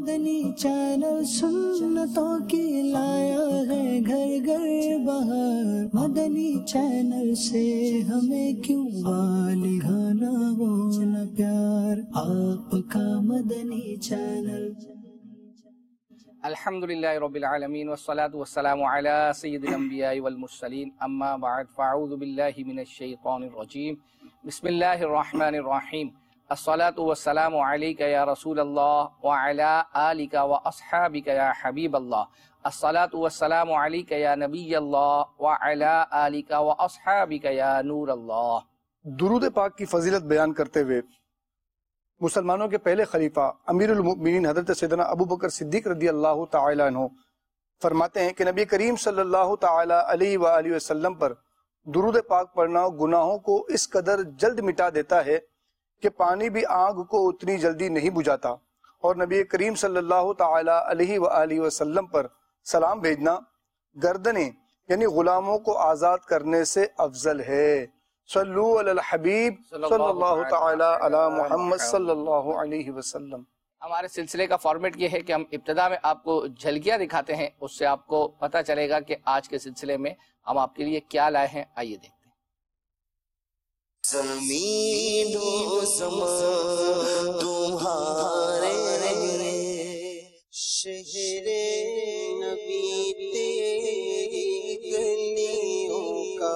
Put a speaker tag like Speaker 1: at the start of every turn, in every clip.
Speaker 1: مدنی channel سنتوں کی لایا ہے گھر گھر بہار، مدنی چینل سے ہمیں کیوں والہانہ ہونا پیار، آپ کا مدنی چینل۔
Speaker 2: الحمدللہ رب العالمین والصلاة والسلام علی سید الانبیاء والمرسلین، اما بعد فاعوذ باللہ من الشیطان الرجیم، بسم اللہ الرحمن الرحیم، الصلاة والسلام علیک یا رسول اللہ وعلی آلک واصحابک یا حبیب اللہ، الصلاة والسلام علیک یا نبی اللہ وعلی آلک واصحابک یا نور اللہ۔
Speaker 3: درود پاک کی فضیلت بیان کرتے ہوئے مسلمانوں کے پہلے خلیفہ امیر المؤمنین حضرت سیدنا ابو بکر صدیق رضی اللہ تعالی عنہ فرماتے ہیں کہ نبی کریم صلی اللہ تعالی علیہ وآلہ وسلم پر درود پاک پڑھنا گناہوں کو اس قدر جلد مٹا دیتا ہے کہ پانی بھی آگ کو اتنی جلدی نہیں بجھاتا، اور نبی کریم صلی اللہ تعالی علیہ وآلہ وسلم پر سلام بھیجنا گردنیں یعنی غلاموں کو آزاد کرنے سے افضل ہے۔ صلو علی الحبیب صلی اللہ تعالی علی محمد صلی اللہ علیہ وسلم۔
Speaker 2: ہمارے سلسلے کا فارمیٹ یہ ہے کہ ہم ابتدا میں آپ کو جھلکیاں دکھاتے ہیں، اس سے آپ کو پتہ چلے گا کہ آج کے سلسلے میں ہم آپ کے لیے کیا لائے ہیں۔ آئیے دیکھتے ہیں۔
Speaker 4: زمین و زمان تمہارے شہر نبی تیری گلیوں کا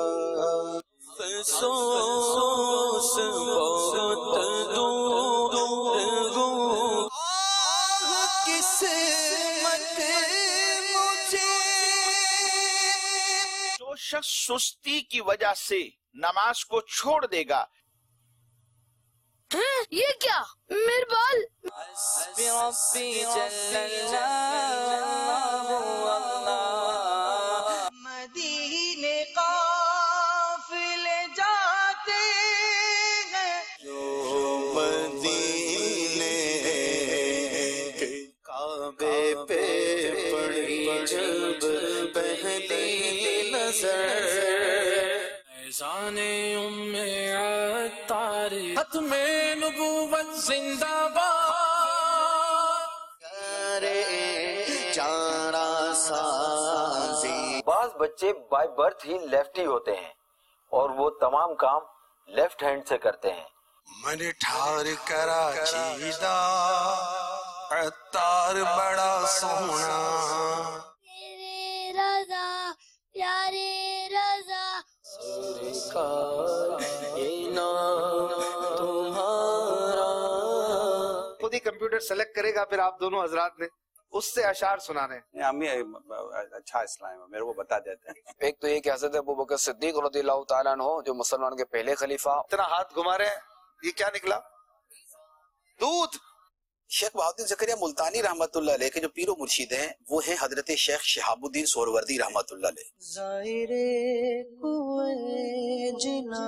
Speaker 4: افسوس بہت دور گو، قسمت مجھے۔
Speaker 5: جو شخص سستی کی وجہ سے نماز کو چھوڑ دے گا،
Speaker 6: یہ کیا میرے بال؟
Speaker 4: حسبی ربی جل اللہ مدینے قافلے جاتے ہیں، جو مدینے کے کعبے پہ پڑی جب پہلی نظر،
Speaker 7: فیضان ام عطار ختم نبوت زندہ باد،
Speaker 4: کرے چارہ سازی۔
Speaker 8: بعض بچے بائی برتھ ہی لیفٹی ہوتے ہیں اور وہ تمام کام لیفٹ ہینڈ سے کرتے ہیں۔
Speaker 7: من ٹھار کراچی دا عطار بڑا سونا،
Speaker 6: تیرے رضا پیارے رضا،
Speaker 4: سرکار یہ نام تمہارا۔
Speaker 9: خود ہی کمپیوٹر سلیکٹ کرے گا، پھر آپ دونوں حضرات نے اس سے اشعار سنانے۔
Speaker 10: ہم اچھا اسلام ہے، میرے کو بتا دیتے ہیں۔
Speaker 11: ایک تو یہ کہ حضرت ابو بکر صدیق رضی اللہ تعالیٰ عنہ جو مسلمان کے پہلے خلیفہ۔
Speaker 9: اتنا ہاتھ گھما رہے ہیں، یہ کیا نکلا؟ دودھ۔
Speaker 12: شیخ بہاؤالدین زکریا ملتانی رحمۃ اللہ علیہ کے جو پیر و مرشید ہیں وہ ہیں حضرت شیخ شہاب الدین سہروردی رحمۃ اللہ علیہ۔
Speaker 1: ظاہرے کوئے جنا،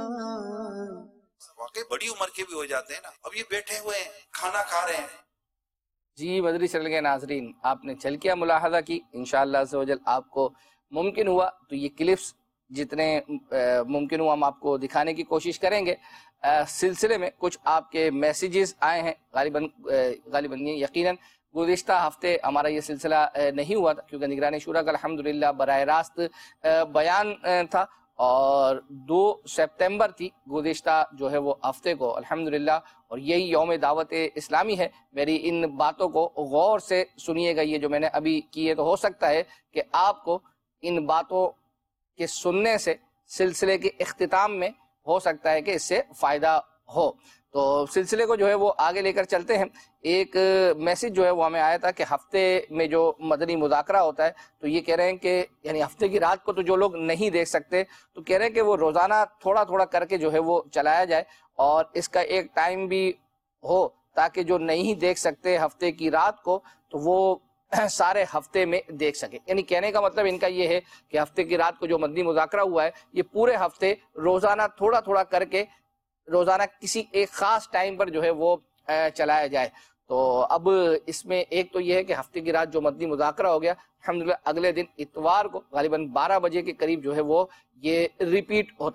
Speaker 10: واقعی بڑی عمر کے بھی ہو جاتے ہیں نا، اب یہ بیٹھے ہوئے ہیں کھانا کھا رہے ہیں۔
Speaker 2: جی مدری چینل کے ناظرین، آپ نے جھلکیاں ملاحظہ کی، انشاءاللہ عز و جل آپ کو ممکن ہوا تو یہ کلپس جتنے ممکن ہوا ہم آپ کو دکھانے کی کوشش کریں گے۔ سلسلے میں کچھ آپ کے میسیجز آئے ہیں، غالباً یقیناً گزشتہ ہفتے ہمارا یہ سلسلہ نہیں ہوا تھا کیونکہ نگران شورا کا الحمدللہ براہ راست بیان تھا، اور 2 سپتمبر تھی گزشتہ جو ہے وہ ہفتے کو الحمدللہ، اور یہی یوم دعوت اسلامی ہے۔ میری ان باتوں کو غور سے سنیے گا، یہ جو میں نے ابھی کی ہے، تو ہو سکتا ہے کہ آپ کو ان باتوں کے سننے سے سلسلے کے اختتام میں ہو سکتا ہے کہ اس سے فائدہ ہو۔ تو سلسلے کو جو ہے وہ آگے لے کر چلتے ہیں۔ ایک میسج جو ہے وہ ہمیں آیا تھا کہ ہفتے میں جو مدنی مذاکرہ ہوتا ہے، تو یہ کہہ رہے ہیں کہ یعنی ہفتے کی رات کو تو جو لوگ نہیں دیکھ سکتے، تو کہہ رہے ہیں کہ وہ روزانہ تھوڑا تھوڑا کر کے جو ہے وہ چلایا جائے، اور اس کا ایک ٹائم بھی ہو تاکہ جو نہیں دیکھ سکتے ہفتے کی رات کو تو وہ سارے ہفتے میں دیکھ سکے۔ یعنی کہنے کا مطلب ان کا یہ ہے کہ ہفتے کی رات کو جو مدنی مذاکرہ ہوا ہے، یہ پورے ہفتے روزانہ تھوڑا تھوڑا کر کے روزانہ کسی ایک خاص ٹائم پر جو ہے وہ چلایا جائے۔ تو اب اس میں ایک تو یہ ہے کہ ہفتے کی رات جو مدنی مذاکرہ ہو گیا، الحمدللہ اگلے دن اتوار کو غالباً 12 بجے کے قریب جو ہے وہ یہ ریپیٹ ہوتا ہے،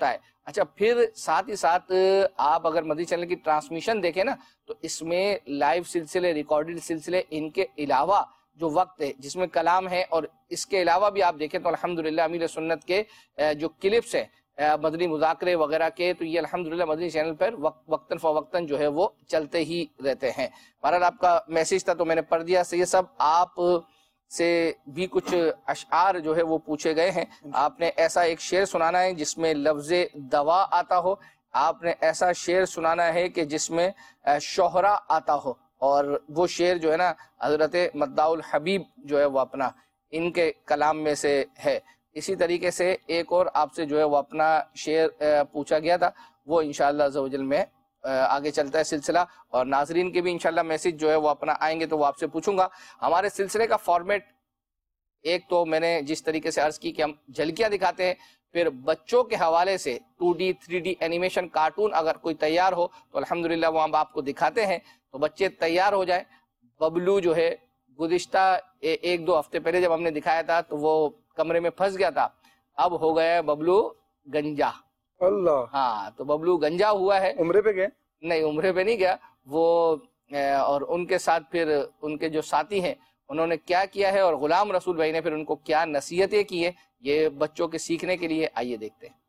Speaker 2: اچھا پھر ساتھ ہی ساتھ آپ اگر مدنی چینل کی ٹرانسمیشن دیکھیں نا تو اس میں لائیو سلسلے، ریکارڈڈ سلسلے، ان کے علاوہ جو وقت ہے جس میں کلام ہے، اور اس کے علاوہ بھی آپ دیکھیں تو الحمدللہ امیر سنت کے جو کلپس ہیں مدنی مذاکرے وغیرہ کے، تو یہ الحمدللہ مدنی چینل پر وقتاً فوقتاً جو ہے وہ چلتے ہی رہتے ہیں۔ بہرحال آپ کا میسیج تھا تو میں نے پڑھ دیا۔ سید صاحب آپ سے بھی کچھ اشعار جو ہے وہ پوچھے گئے ہیں۔ آپ نے ایسا ایک شعر سنانا ہے جس میں لفظ دوا آتا ہو، آپ نے ایسا شعر سنانا ہے کہ جس میں شہرہ آتا ہو، اور وہ شعر جو ہے نا حضرت مداح الحبیب جو ہے وہ اپنا ان کے کلام میں سے ہے۔ اسی طریقے سے ایک اور آپ سے جو ہے وہ اپنا شعر پوچھا گیا تھا، وہ انشاءاللہ عز و جل میں آگے چلتا ہے سلسلہ، اور ناظرین کے بھی انشاءاللہ میسیج جو ہے وہ اپنا آئیں گے تو وہ آپ سے پوچھوں گا۔ ہمارے سلسلے کا فارمیٹ ایک تو میں نے جس طریقے سے عرض کی کہ ہم جھلکیاں دکھاتے ہیں، پھر بچوں کے حوالے سے 2D 3D اینیمیشن کارٹون اگر کوئی تیار ہو تو الحمدللہ وہ ہم آپ کو دکھاتے ہیں، تو بچے تیار ہو جائیں۔ ببلو جو ہے گزشتہ 1-2 ہفتے پہلے جب ہم نے دکھایا تھا تو وہ کمرے میں پھنس گیا تھا، اب ہو گیا ہے ببلو گنجا۔ اللہ، ہاں تو ببلو گنجا ہوا ہے۔ عمرے پہ گئے؟ نہیں، عمرے پہ نہیں گیا وہ، اور ان کے ساتھ پھر ان کے جو ساتھی ہیں انہوں نے کیا کیا ہے، اور غلام رسول بھائی نے پھر ان کو کیا نصیحتیں کی ہیں، یہ بچوں کے سیکھنے کے لیے، آئیے دیکھتے ہیں۔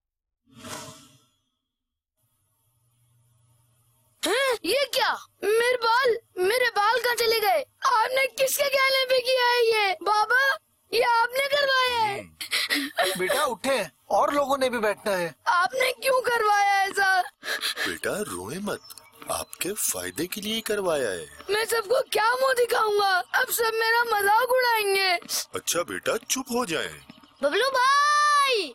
Speaker 6: یہ کیا؟ میرے بال کہاں چلے گئے؟ آپ نے کس کے کہنے پہ کیا ہے یہ؟ بابا یہ آپ نے کروایا ہے؟
Speaker 13: بیٹا اٹھے، اور لوگوں نے بھی بیٹھنا ہے۔
Speaker 6: آپ نے کیوں کروایا ایسا؟
Speaker 14: بیٹا روئے مت، آپ کے فائدے کے لیے کروایا ہے۔
Speaker 6: میں سب کو کیا منہ دکھاؤں گا؟ اب سب میرا مذاق اڑائیں گے۔
Speaker 14: اچھا بیٹا چپ ہو جائیں۔
Speaker 6: ببلو بھائی،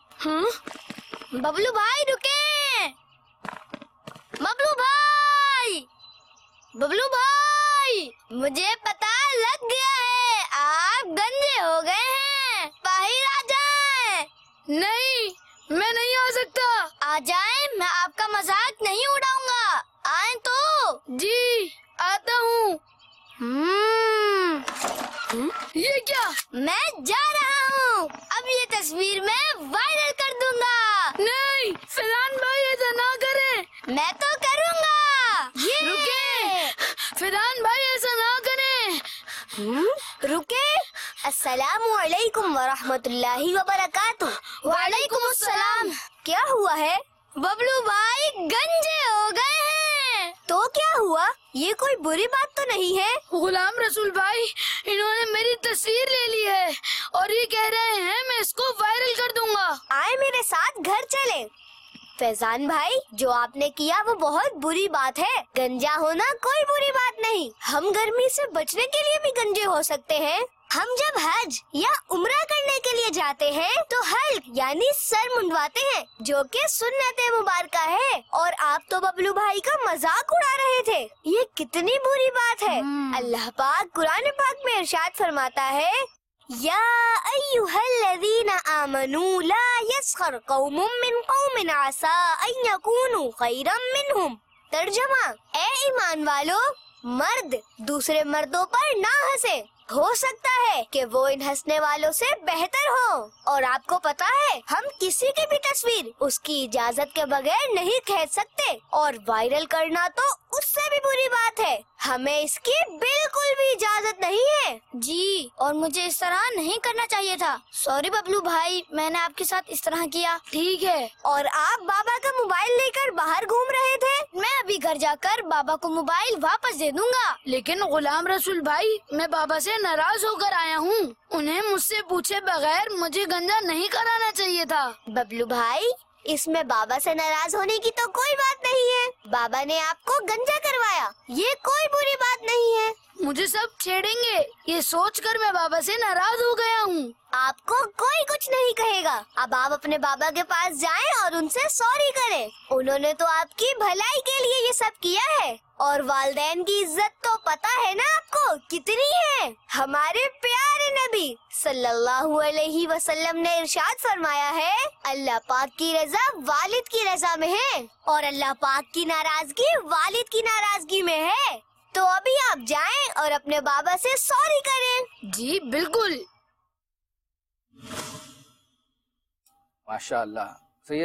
Speaker 6: ببلو بھائی رکیں، ببلو بھائی، ببلو بھائی، مجھے پتا لگ گیا ہے آپ گنجے ہو گئے ہیں، باہر آ جائیں۔ نہیں، میں نہیں آ سکتا۔ آ جائیں، میں آپ کا مذاق نہیں اڑاؤں گا۔ آئیں تو۔ جی آتا ہوں۔ یہ کیا؟ میں جا رہا ہوں، اب یہ تصویر میں وائرل کر دوں گا۔ نہیں فیضان بھائی ایسا نہ کریں۔ میں تو کروں گا۔ رکیں فیضان بھائی، ایسا نہ کریں۔ رکیں۔ السلام علیکم ورحمۃ اللہ وبرکاتہ۔ وعلیکم السلام۔ کیا ہوا ہے؟ ببلو بھائی گنجے ہو گئے ہیں۔ تو کیا ہوا؟ یہ کوئی بری بات تو نہیں ہے؟ غلام رسول بھائی انہوں نے میری تصویر لے لی ہے اور یہ کہہ رہے ہیں میں اس کو وائرل کر دوں گا۔ آئے میرے ساتھ گھر چلے۔ فیضان بھائی جو آپ نے کیا وہ بہت بری بات ہے، گنجا ہونا کوئی بری بات نہیں، ہم گرمی سے بچنے کے لیے بھی گنجے ہو سکتے ہیں۔ ہم جب حج یا عمرہ کرنے کے لیے جاتے ہیں تو حلق یعنی سر منڈواتے ہیں جو کہ سنت مبارکہ ہے، اور آپ تو ببلو بھائی کا مذاق اڑا رہے تھے، یہ کتنی بری بات ہے۔ اللہ پاک قرآن پاک میں ارشاد فرماتا ہے یا ایھا الذین آمنوا لا یسخر قوم من قوم عسى ان یکونوا خیرا منہم۔ ترجمہ، اے ایمان والو، مرد دوسرے مردوں پر نہ ہنسے، ہو سکتا ہے کہ وہ ان ہنسنے والوں سے بہتر ہو، اور آپ کو پتا ہے ہم کسی کی بھی تصویر اس کی اجازت کے بغیر نہیں کھینچ سکتے، اور وائرل کرنا تو اس سے بھی بری بات ہے، ہمیں اس کی بالکل بھی اجازت نہیں ہے۔ جی، اور مجھے اس طرح نہیں کرنا چاہیے تھا، سوری ببلو بھائی، میں نے آپ کے ساتھ اس طرح کیا۔ ٹھیک ہے، اور آپ بابا کا موبائل لے کر باہر گھوم رہے تھے، میں ابھی گھر جا کر بابا کو موبائل واپس دے دوں گا۔ لیکن غلام رسول بھائی میں بابا سے ناراض ہو کر آیا ہوں، انہیں مجھ سے پوچھے بغیر مجھے گنجا نہیں کرانا چاہیے تھا۔ ببلو بھائی اس میں بابا سے ناراض ہونے کی تو کوئی بات نہیں ہے، بابا نے آپ کو گنجا کروایا، یہ کوئی بری بات نہیں ہے۔ مجھے سب چھیڑیں گے یہ سوچ کر میں بابا سے ناراض ہو گیا ہوں۔ آپ کو کوئی کچھ نہیں کہے گا، اب آپ اپنے بابا کے پاس جائیں اور ان سے سوری کریں، انہوں نے تو آپ کی بھلائی کے لیے یہ سب کیا ہے، اور والدین کی عزت تو پتا ہے نا آپ کو کتنی ہے۔ ہمارے پیارے نبی صلی اللہ علیہ وسلم نے ارشاد فرمایا ہے اللہ پاک کی رضا والد کی رضا میں ہے، اور اللہ پاک کی ناراضگی والد کی ناراضگی میں ہے، تو ابھی آپ جائیں اور اپنے بابا سے سوری کریں۔ جی بالکل۔
Speaker 2: ماشاء اللہ۔ سید صاحب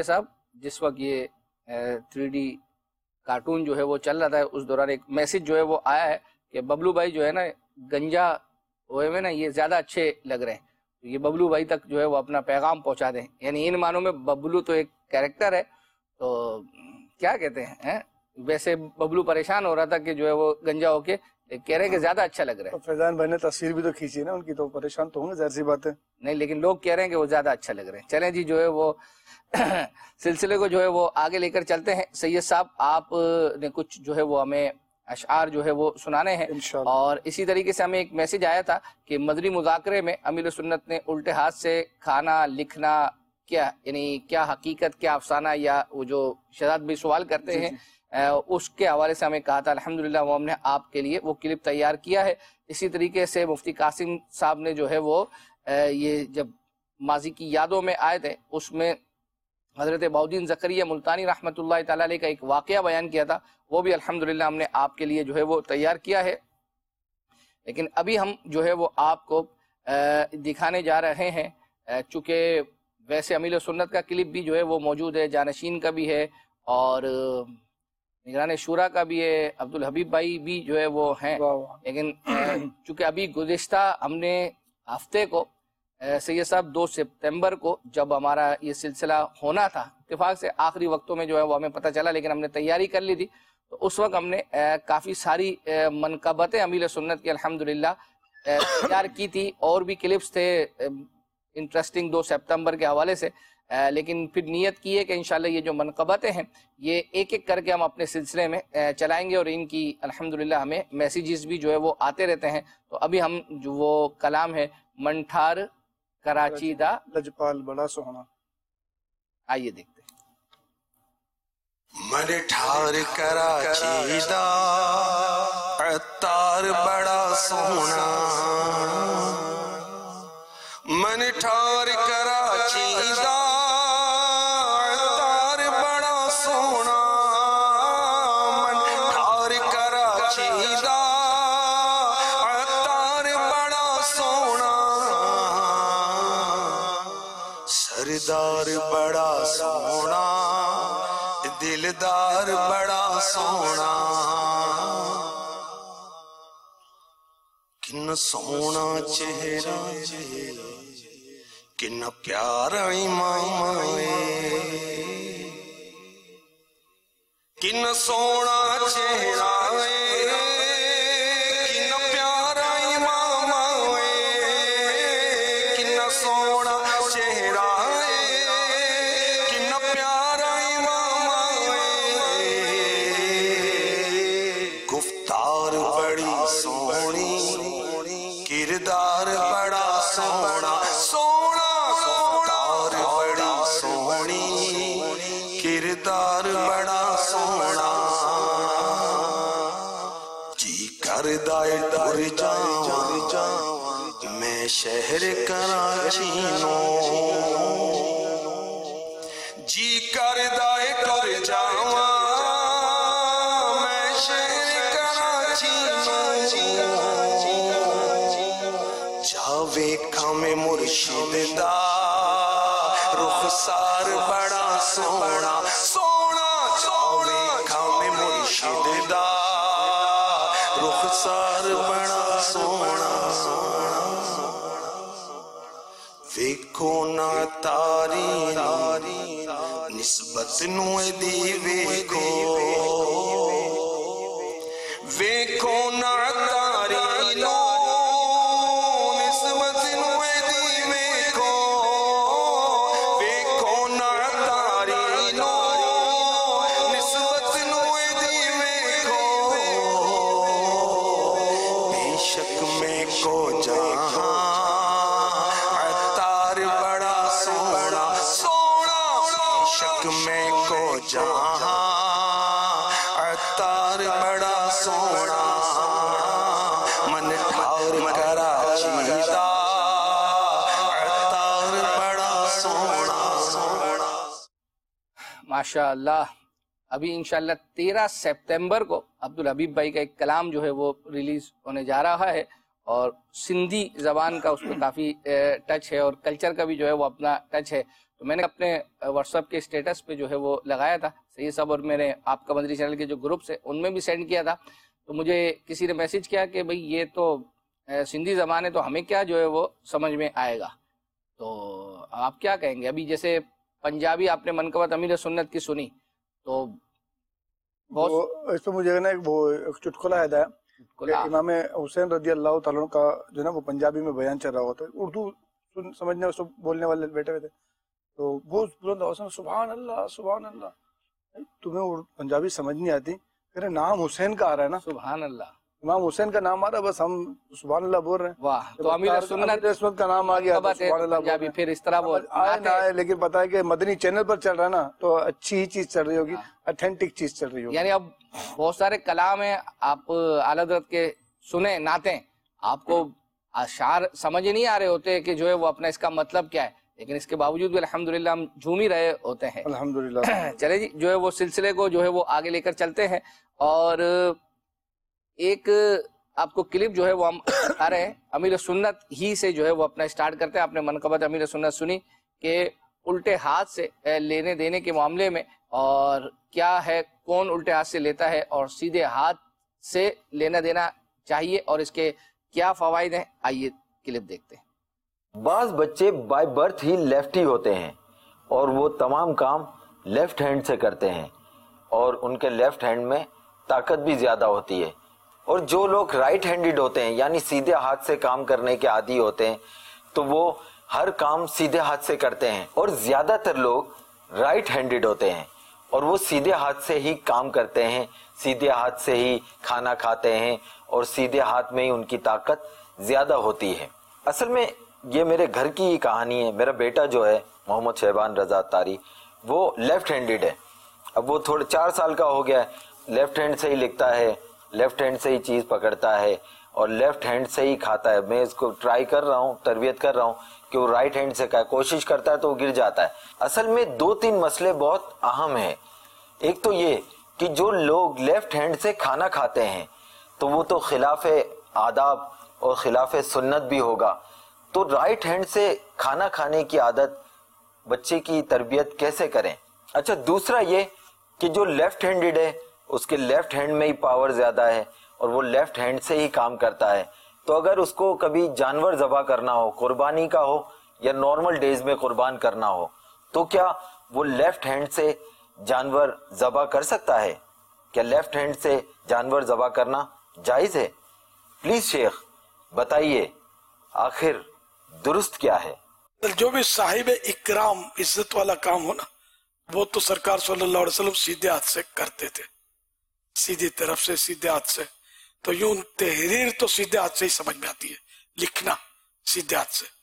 Speaker 2: جس وقت یہ 3D کارٹون جو ہے وہ چل رہا تھا، اس دوران ایک میسج جو ہے وہ آیا ہے کہ ببلو بھائی جو ہے نا گنجا ہوئے ہوئے نا یہ زیادہ اچھے لگ رہے ہیں، تو یہ ببلو بھائی تک جو ہے وہ اپنا پیغام پہنچا دیں. یعنی ان معنوں میں ببلو تو ایک کیریکٹر ہے، تو کیا کہتے ہیں، ویسے ببلو پریشان ہو رہا تھا کہ جو ہے وہ گنجا ہو کے کہہ رہے ہیں کہ زیادہ اچھا لگ رہا ہے.
Speaker 3: فیضان بھائی نے تصویر بھی تو کھینچی نا ان کی، تو پریشان تو ہوں گے، ظاہر سی بات ہے.
Speaker 2: نہیں لیکن لوگ کہہ رہے ہیں کہ وہ زیادہ اچھا لگ رہے ہیں. چلیں جی جو ہے وہ سلسلے کو جو ہے وہ آگے لے کر چلتے ہیں. سید صاحب آپ نے کچھ جو ہے وہ ہمیں اشعار جو ہے وہ سنانے ہیں، اور اسی طریقے سے ہمیں ایک میسج آیا تھا کہ مدنی مذاکرے میں امیر سنت نے الٹے ہاتھ سے کھانا لکھنا کیا، یعنی کیا حقیقت کیا افسانہ، یا وہ جو شہزاد بھی سوال کرتے ہیں اس کے حوالے سے ہمیں کہا تھا. الحمدللہ وہ ہم نے آپ کے لیے وہ کلپ تیار کیا ہے. اسی طریقے سے مفتی قاسم صاحب نے جو ہے وہ یہ جب ماضی کی یادوں میں آئے تھے اس میں حضرت بہاؤالدین زکریا ملتانی رحمۃ اللہ تعالی علیہ کا ایک واقعہ بیان کیا تھا، وہ بھی الحمدللہ ہم نے آپ کے لیے جو ہے وہ تیار کیا ہے. لیکن ابھی ہم جو ہے وہ آپ کو دکھانے جا رہے ہیں، چونکہ ویسے امیر سنت کا کلپ بھی جو ہے وہ موجود ہے، جانشین کا بھی ہے اور نگران شورا کا بھی ہے، عبدالحبیب بھائی بھی جو ہے وہ ہیں. لیکن چونکہ ابھی گزشتہ ہم نے ہفتے کو سید صاحب 2 سپتمبر کو جب ہمارا یہ سلسلہ ہونا تھا، اتفاق سے آخری وقتوں میں جو ہے وہ ہمیں پتہ چلا، لیکن ہم نے تیاری کر لی تھی، تو اس وقت ہم نے کافی ساری منقبتیں امیر سنت کی الحمدللہ تیار کی تھی، اور بھی کلپس تھے انٹرسٹنگ 2 سپتمبر کے حوالے سے. لیکن پھر نیت کی ہے کہ انشاءاللہ یہ جو منقبتیں ہیں یہ ایک ایک کر کے ہم اپنے سلسلے میں چلائیں گے، اور ان کی الحمدللہ ہمیں میسیجز بھی جو ہے وہ آتے رہتے ہیں. تو ابھی ہم جو وہ کلام ہے من ٹھار کراچی دا
Speaker 3: لجپال بڑا سونا،
Speaker 2: آئیے دیکھتے ہیں.
Speaker 7: من ٹھار کراچی دا عطار بڑا سونا، من ٹھار کراچی دا عطار بڑا سونا، من ٹھار کراچی دا عطار بڑا سونا، سردار بڑا سونا، دلدار بڑا سونا، کن سونا چہرہ کن پیارا امام کن سونا چہرہ کن پیارا امام کن سونا چہرہ کن پیارا امام، گفتار بڑی سونی کردار بڑا سونا، سونا گفتار بڑی سونی کردار بڑا سونا، جی کردائے ڈر جاواں میں شہر کراچی نو، جی کردائے ڈر جاواں میں شہر کراچی نو، ویکھاں میں مرشد دا رخسار بڑا سونا، سونا ویکھاں میں مرشد دا رخسار بڑا سونا، ویکھو نا تاری نسبت نو دی ویکھو، ویکھو نا تاری نو
Speaker 2: ماشاء اللہ. ابھی انشاءاللہ 13 سپتمبر کو عبدالحبیب بھائی کا ایک کلام جو ہے وہ ریلیز ہونے جا رہا ہے، اور سندھی زبان کا اس میں کافی ٹچ ہے، اور کلچر کا بھی جو ہے وہ اپنا ٹچ ہے. تو میں نے اپنے واٹس ایپ کے اسٹیٹس پہ جو ہے وہ لگایا تھا سید صاحب، اور میں نے آپ کا مدنی چینل کے جو گروپس ہیں ان میں بھی سینڈ کیا تھا. تو مجھے کسی نے میسج کیا کہ بھئی یہ تو سندھی زبان ہے تو ہمیں کیا جو ہے وہ سمجھ میں آئے گا. تو آپ کیا کہیں گے؟ ابھی جیسے پنجابی آپ نے منقبت امیر سنت کی سنی تو
Speaker 3: اس پہ مجھے نا ایک چٹکلا یاد ہے کہ امام حسین رضی اللہ تعالیٰ کا جو نا وہ پنجابی میں بیان چل رہا ہوتا ہے، اردو سمجھنے بولنے والے بیٹھے ہوئے تھے، تو بہت بلند آواز میں سبحان اللہ سبحان اللہ. تمہیں پنجابی سمجھ نہیں آتی؟ میرے نام حسین کا آ رہا ہے نا، سبحان اللہ، امام حسین کا نام آ رہا ہے، بس ہم سبحان اللہ بول رہے ہیں.
Speaker 2: واہ، تو امیر سنت
Speaker 3: کا نام آ گیا سبحان اللہ
Speaker 2: پنجابی پھر اس طرح وہ
Speaker 3: آئے. لیکن پتا ہے کہ مدنی چینل پر چل رہا ہے نا تو اچھی ہی چیز چل رہی ہوگی، اتھینٹک چیز چل رہی ہوگی.
Speaker 2: یعنی اب بہت سارے کلام ہیں آپ اعلیٰ حضرت کے سنیں، نعتیں، آپ کو اشعار سمجھ نہیں آ رہے ہوتے کہ جو ہے وہ اپنا اس کا مطلب کیا ہے، لیکن اس کے باوجود بھی الحمدللہ ہم جھوم ہی رہے ہوتے ہیں الحمدللہ. چلے جی، جو ہے وہ سلسلے کو جو ہے وہ آگے لے کر چلتے ہیں، اور ایک آپ کو کلپ جو ہے وہ ہم آ رہے ہیں امیر سنت ہی سے جو ہے وہ اپنا سٹارٹ کرتے ہیں. آپ نے منقبت امیر سنت سنی کہ الٹے ہاتھ سے لینے دینے کے معاملے میں، اور کیا ہے کون الٹے ہاتھ سے لیتا ہے اور سیدھے ہاتھ سے لینا دینا چاہیے اور اس کے کیا فوائد ہیں. آئیے کلپ دیکھتے ہیں.
Speaker 8: بعض بچے بائی برتھ ہی لیفٹی ہوتے ہیں اور وہ تمام کام لیفٹ ہینڈ سے کرتے ہیں، اور ان کے لیفٹ ہینڈ میں طاقت بھی زیادہ ہوتی ہے. اور جو لوگ رائٹ ہینڈڈ ہوتے ہیں یعنی سیدھے ہاتھ سے کام کرنے کے عادی ہوتے ہیں تو وہ ہر کام سیدھے ہاتھ سے کرتے ہیں، اور زیادہ تر لوگ رائٹ ہینڈڈ ہوتے ہیں اور وہ سیدھے ہاتھ سے ہی کام کرتے ہیں، سیدھے ہاتھ سے ہی کھانا کھاتے ہیں، اور سیدھے ہاتھ میں ہی ان کی طاقت زیادہ ہوتی ہے. اصل میں یہ میرے گھر کی ہی کہانی ہے. میرا بیٹا جو ہے محمد شہبان رضا تاری، وہ لیفٹ ہینڈڈ ہے. اب وہ 4 سال کا ہو گیا ہے، لیفٹ ہینڈ سے ہی لکھتا ہے، لیفٹ ہینڈ سے ہی چیز پکڑتا ہے اور لیفٹ ہینڈ سے ہی کھاتا ہے. میں اس کو ٹرائی کر رہا ہوں، تربیت کر رہا ہوں کہ وہ رائٹ ہینڈ سے کوشش کرتا ہے تو وہ گر جاتا ہے. اصل میں 2-3 مسئلے بہت اہم ہیں. ایک تو یہ کہ جو لوگ لیفٹ ہینڈ سے کھانا کھاتے ہیں تو وہ تو خلاف آداب اور خلاف سنت بھی ہوگا، تو رائٹ ہینڈ سے کھانا کھانے کی عادت بچے کی تربیت کیسے کریں. اچھا، دوسرا یہ کہ جو لیفٹ ہینڈڈ ہے اس کے لیفٹ ہینڈ میں ہی پاور زیادہ ہے اور وہ لیفٹ ہینڈ سے ہی کام کرتا ہے. تو اگر اس کو کبھی جانور ذبح کرنا ہو، قربانی کا ہو یا نارمل ڈیز میں قربان کرنا ہو، تو کیا وہ لیفٹ ہینڈ سے جانور ذبح کر سکتا ہے؟ کیا لیفٹ ہینڈ سے جانور ذبح کرنا جائز ہے؟ پلیز شیخ بتائیے آخر درست کیا ہے؟
Speaker 15: جو بھی صاحب اکرام عزت والا کام ہو نا، وہ تو سرکار صلی اللہ علیہ وسلم سیدھے ہاتھ سے کرتے تھے، سیدھی طرف سے، سیدھے ہاتھ سے. تو یوں تحریر تو سیدھے ہاتھ سے ہی سمجھ میں آتی ہے، لکھنا سیدھے ہاتھ سے،